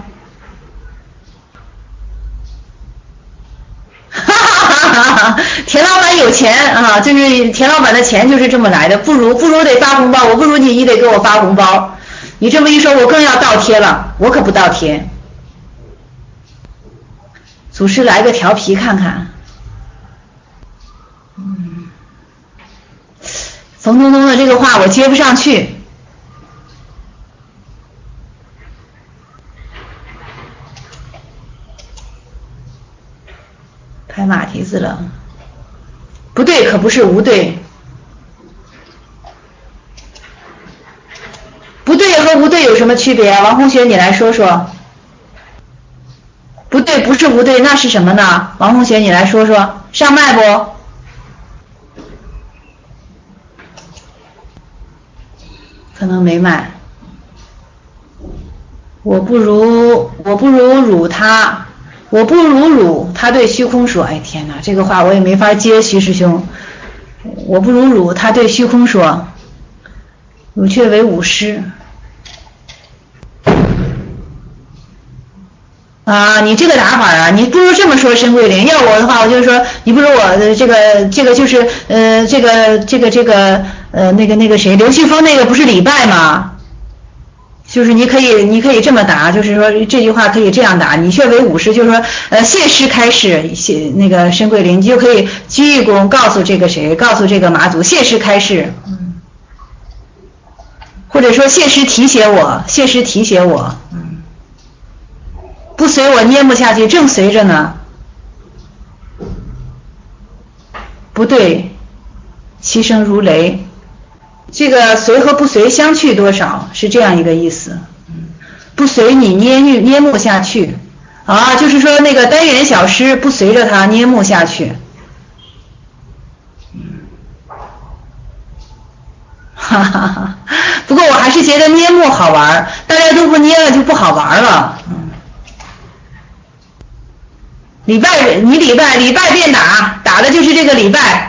B: 田老板有钱啊，就是田老板的钱就是这么来的。不如得发红包，我不如你，你得给我发红包。你这么一说，我更要倒贴了，我可不倒贴。祖师来个调皮看看。冯东东的这个话我接不上去。拍马蹄子了，不对，可不是无对，不对和无对有什么区别？王同学，你来说说。不对，不是无对，那是什么呢？王同学，你来说说，上麦不？可能没麦。我不如辱他。我不如汝，他对虚空说，哎天哪，这个话我也没法接，徐师兄。我不如汝，他对虚空说，汝却为吾师。啊，你这个打法啊，你不如这么说，申桂林。要我的话，我就说，你不如我的这个就是那个谁，刘旭峰那个不是礼拜吗？就是你可以这么打，就是说这句话可以这样打，你却为武师，就是说谢师开示，那个申桂林，你就可以鞠一躬告诉这个谁，告诉这个马祖，谢师开示，或者说谢师提携我，谢师提携我，不随我捏不下去，正随着呢，不对，其声如雷。这个随和不随相去多少，是这样一个意思。不随你捏木下去啊，就是说那个单元小诗不随着他捏木下去。哈哈哈，不过我还是觉得捏木好玩，大家都不捏了就不好玩了。礼拜你礼拜便打的就是这个礼拜。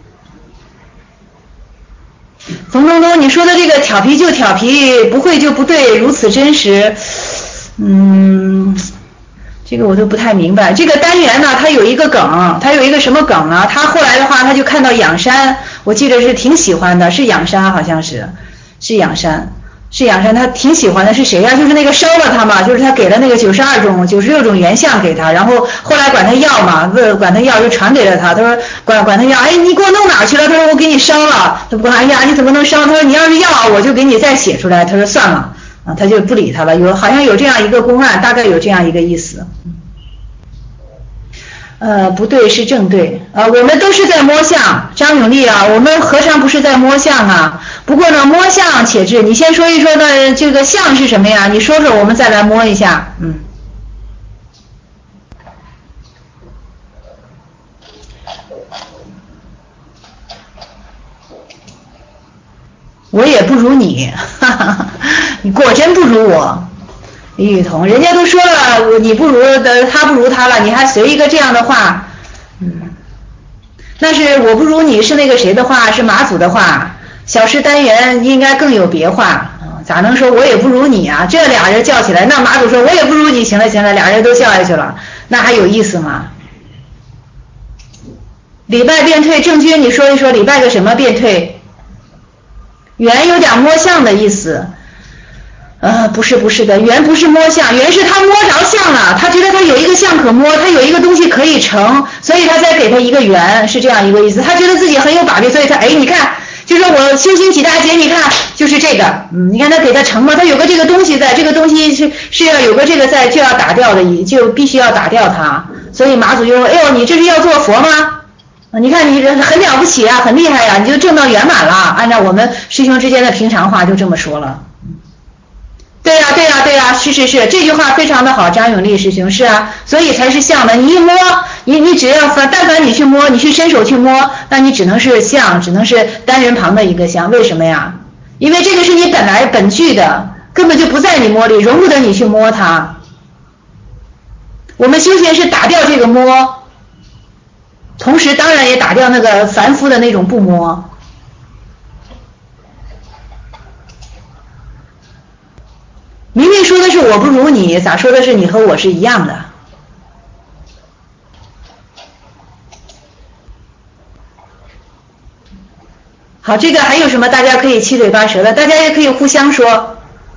B: 冯东东，你说的这个调皮就调皮，不会就不对，如此真实，这个我都不太明白。这个单元呢，它有一个梗，它有一个什么梗呢？他后来的话，他就看到仰山，我记得是挺喜欢的，是仰山，好像是仰山，他挺喜欢的，是谁呀？就是那个烧了他嘛，就是他给了那个96种原相给他，然后后来管他要嘛，管他要就传给了他，他说管他要，哎，你给我弄哪去了？他说我给你烧了，他不管，哎呀，你怎么能烧？他说你要是要，我就给你再写出来。他说算了，啊，他就不理他了。好像有这样一个公案，大概有这样一个意思。不对，是正对啊，我们都是在摸象，张永利啊，我们何尝不是在摸象啊？不过呢，摸象且知，你先说一说呢，这个象是什么呀？你说说，我们再来摸一下。我也不如你，哈哈哈，你果真不如我。 李雨桐，人家都说了你不如他不如他了，你还随一个这样的话，那是我不如你是那个谁的话，是马祖的话，小诗单元应该更有别话，咋能说我也不如你啊？这俩人叫起来，那马祖说我也不如你，行了行了，俩人都叫下去了，那还有意思吗？礼拜变退，郑钧你说一说礼拜个什么变退？圆有点摸象的意思。不是的，圆不是摸象，圆是他摸着象了，他觉得他有一个象可摸，他有一个东西可以成，所以他再给他一个圆，是这样一个意思。他觉得自己很有把柄，所以他你看，就说我修行几大劫，你看就是这个，你看他给他成嘛，他有个这个东西在，这个东西是要有个这个在，就要打掉的，就必须要打掉它。所以马祖就说，哎呦，你这是要做佛吗？你看你很了不起啊，很厉害呀，你就证到圆满了。按照我们师兄之间的平常话就这么说了。对呀，是，这句话非常的好，张永利师兄是啊，所以才是象的。你一摸，你只要但凡你去摸，你去伸手去摸，那你只能是象，只能是单人旁的一个象。为什么呀？因为这个是你本来本具的，根本就不在你摸里，容不得你去摸它。我们修行是打掉这个摸，同时当然也打掉那个凡夫的那种不摸。明明说的是我不如你，咋说的是你和我是一样的？好，这个还有什么大家可以七嘴八舌的？大家也可以互相说。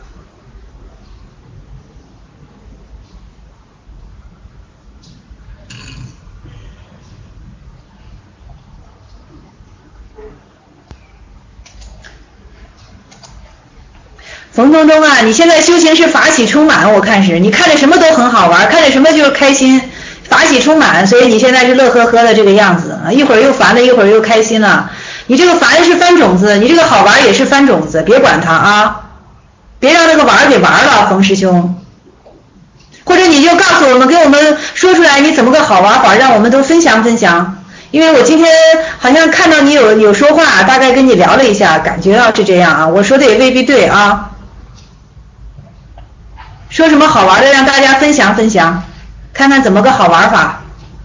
B: 冯东东啊，你现在修行是法喜充满，我看是，你看着什么都很好玩，看着什么就是开心，法喜充满，所以你现在是乐呵呵的这个样子，一会儿又烦了，一会儿又开心了。你这个烦是翻种子，你这个好玩也是翻种子，别管它啊，别让那个玩给玩了，冯师兄。或者你就告诉我们，给我们说出来你怎么个好玩法，让我们都分享分享。因为我今天好像看到你有说话，大概跟你聊了一下，感觉到是这样啊，我说的也未必对啊。说什么好玩的让大家分享分享，看看怎么个好玩法。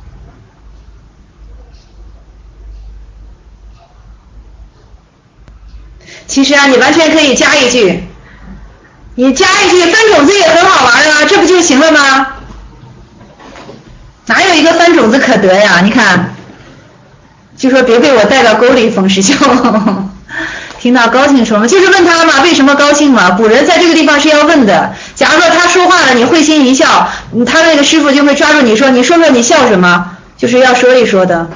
B: 其实啊，你完全可以加一句，你加一句翻种子也很好玩啊，这不就行了吗？哪有一个翻种子可得呀？你看，就说别被我带到沟里，冯师兄。听到高兴说嘛，就是问他嘛，为什么高兴嘛？古人在这个地方是要问的。假如说他说话了，你会心一笑，他那个师傅就会抓住你说，你说说你笑什么？就是要说一说的。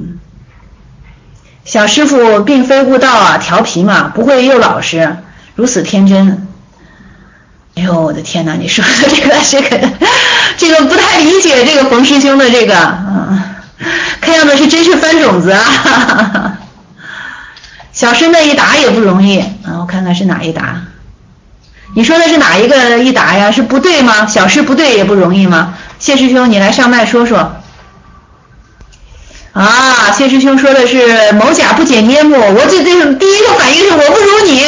B: 小师傅并非悟道啊，调皮嘛，不会又老实，如此天真。哎呦，我的天哪！你说的这个不太理解这个冯师兄的这个，看样子是真是翻种子啊。小师那一答也不容易啊，我看看是哪一答。你说的是哪一个一答呀？是不对吗？小师不对也不容易吗？谢师兄，你来上麦说说。啊，谢师兄说的是某甲不解捏木，我这第一个反应是我不如你。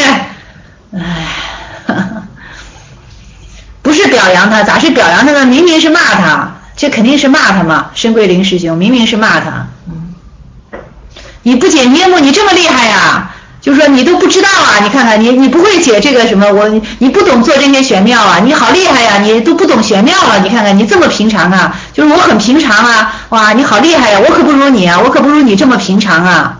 B: 不是表扬他，咋是表扬他呢？明明是骂他，这肯定是骂他嘛。申桂林师兄明明是骂他。你不解捏木，你这么厉害呀？就说你都不知道啊，你看看你不会解这个什么，你不懂做这些玄妙啊，你好厉害呀，你都不懂玄妙了，你看看你这么平常啊，就是我很平常啊，哇，你好厉害呀，我可不如你啊，我可不如你这么平常啊。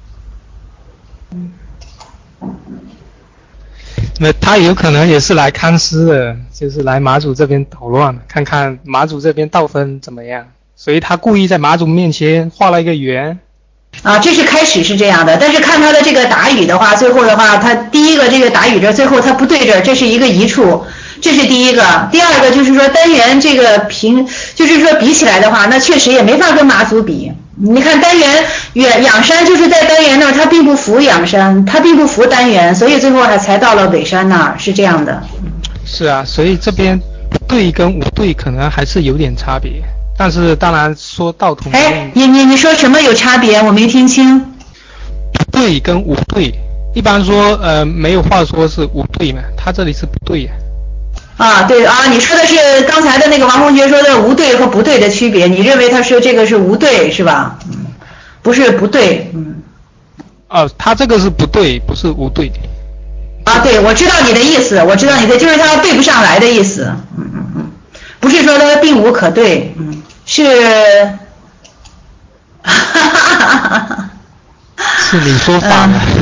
C: 那他有可能也是来看师的，就是来马祖这边捣乱，看看马祖这边道分怎么样，所以他故意在马祖面前画了一个圆。
B: 啊，这是开始是这样的，但是看他的这个答语的话，最后的话，他第一个这个答语这最后他不对这儿，这是一个疑处，这是第一个。第二个就是说单元这个就是说比起来的话，那确实也没法跟马祖比。你看单元仰山就是在单元那儿，他并不服仰山，他并不服单元，所以最后才到了尾山那儿，是这样的。
C: 是啊，所以这边对跟无对可能还是有点差别。但是当然说道统，
B: 你说什么有差别？我没听清。
C: 不对跟无对，一般说没有话说是无对嘛，他这里是不对呀。
B: 啊，对啊，你说的是刚才的那个王同学说的无对和不对的区别，你认为他说这个是无对是吧？不是不对，
C: 他这个是不对，不是无对。
B: 啊，对，我知道你的意思，我知道你的，就是他对不上来的意思，不是说他并无可对，是，
C: 是你说反了。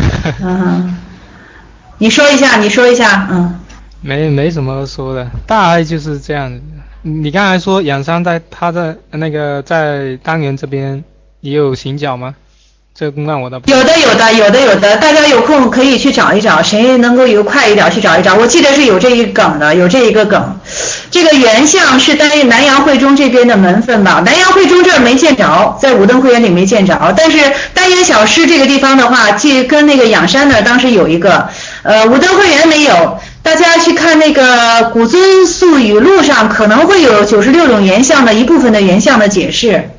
B: 你说一下，
C: 没什么说的，大概就是这样子。你刚才说养伤他在那个在单元这边也有行脚吗？这个公案我倒不
B: 有的，大家有空可以去找一找，谁能够快一点去找一找。我记得是有这一梗的，有这一个梗。这个原相是南阳会中这边的门分吧？南阳会中这儿没见着，在武登会园里没见着。但是丹岩小师这个地方的话，跟那个仰山那儿当时有一个，武登会园没有。大家去看那个古尊宿语录上可能会有96种原相的一部分的原相的解释，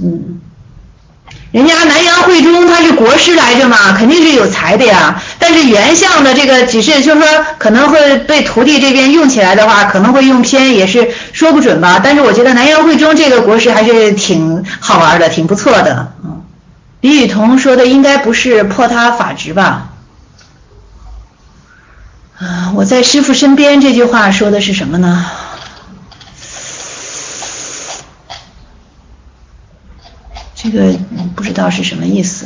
B: 人家南阳会中他是国师来着嘛，肯定是有才的呀。但是原相的这个只是就是说可能会被徒弟这边用起来的话，可能会用偏，也是说不准吧。但是我觉得南阳会中这个国师还是挺好玩的，挺不错的。李雨桐说的应该不是破他法执吧？我在师父身边这句话说的是什么呢？这个不知道是什么意思。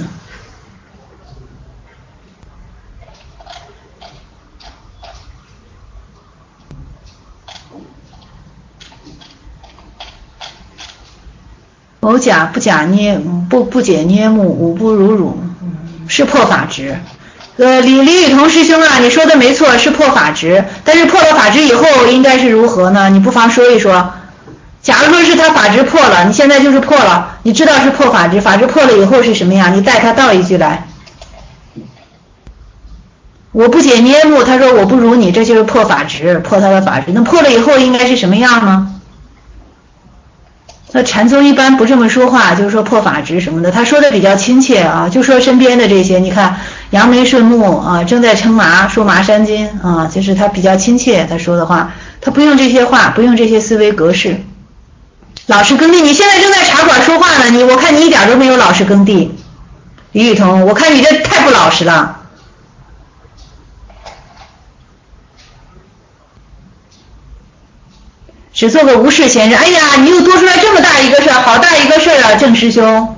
B: 偶假不假捏，不解捏目，五不如汝，是破法执。李雨桐师兄啊，你说的没错，是破法执。但是破了法执以后应该是如何呢？你不妨说一说。假如说是他法执破了，你现在就是破了，你知道是破法执，法执破了以后是什么样？你带他道一句来。我不解捏目，他说我不如你，这就是破法执，破他的法执。那破了以后应该是什么样呢？那禅宗一般不这么说话，就是说破法执什么的，他说的比较亲切啊，就说身边的这些，你看扬眉顺目啊，正在称麻，说麻山金啊，就是他比较亲切，他说的话，他不用这些话，不用这些思维格式。老实耕地，你现在正在茶馆说话呢，我看你一点都没有老实耕地，李雨桐，我看你这太不老实了。只做个无事闲人，哎呀，你又多出来这么大一个事儿，好大一个事儿啊，郑师兄。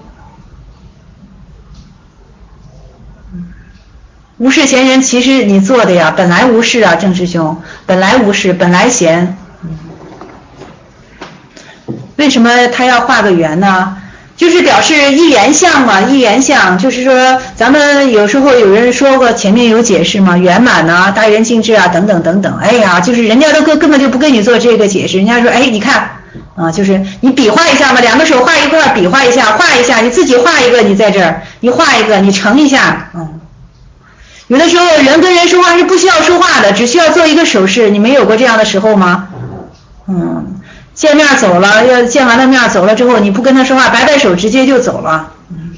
B: 无事闲人，其实你做的呀，本来无事啊，郑师兄，本来无事，本来闲。为什么他要画个圆呢？就是表示一元相嘛，一元相就是说，咱们有时候有人说过，前面有解释嘛，圆满啊，大圆净智啊，等等等等。哎呀，就是人家都根本就不跟你做这个解释，人家说，哎，你看啊，就是你比划一下嘛，两个手画一块，比划一下，画一下，你自己画一个，你在这儿，你画一个，你乘一下，有的时候人跟人说话是不需要说话的，只需要做一个手势，你没有过这样的时候吗？见面走了，要见完了面走了之后，你不跟他说话，摆摆手直接就走了。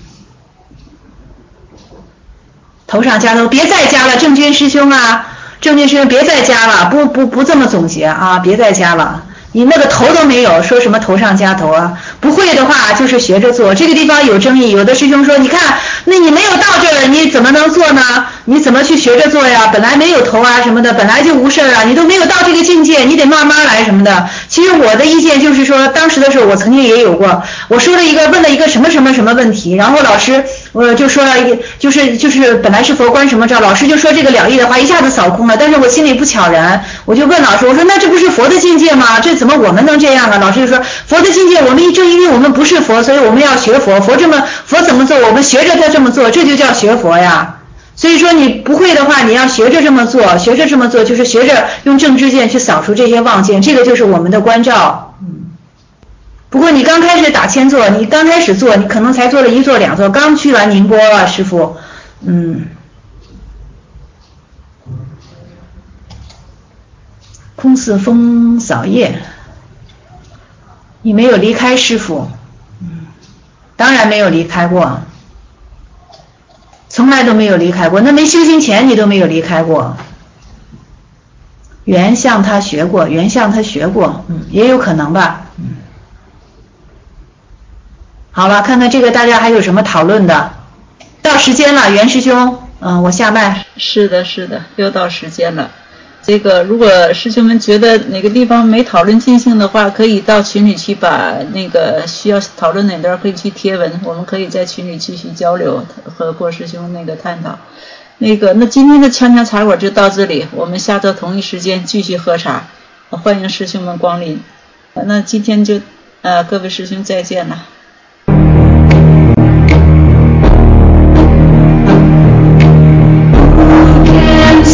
B: 头上加头，别再加了，郑军师兄啊，郑军师兄别再加了，不这么总结啊，别再加了。你那个头都没有，说什么头上加头啊？不会的话就是学着做。这个地方有争议，有的师兄说，你看，那你没有到这儿，你怎么能做呢？你怎么去学着做呀？本来没有头啊什么的，本来就无事啊，你都没有到这个境界，你得慢慢来什么的。其实我的意见就是说，当时的时候我曾经也有过，我说了问了一个什么问题，然后老师我就说了就是本来是佛观什么照，老师就说这个了义的话一下子扫空了，但是我心里不巧然，我就问老师，我说那这不是佛的境界吗？这怎么我们能这样啊？老师就说佛的境界，我们正因为我们不是佛，所以我们要学佛，佛怎么做，我们学着他这么做，这就叫学佛呀。所以说你不会的话，你要学着这么做，就是学着用正知见去扫除这些妄见，这个就是我们的关照。不过你刚开始打千座，你刚开始做，你可能才做了1座2座，刚去完宁波啊，师父，空似风扫叶，你没有离开师父，当然没有离开过，从来都没有离开过，那没修行前你都没有离开过。 原向他学过，也有可能吧。好了，看看这个大家还有什么讨论的？到时间了，袁师兄，我下麦。
A: 是的，又到时间了。这个如果师兄们觉得哪个地方没讨论尽兴的话，可以到群里去把那个需要讨论哪段可以去贴文，我们可以在群里继续交流和郭师兄那个探讨。那今天的锵锵茶馆就到这里，我们下周同一时间继续喝茶，欢迎师兄们光临。那今天就各位师兄再见了。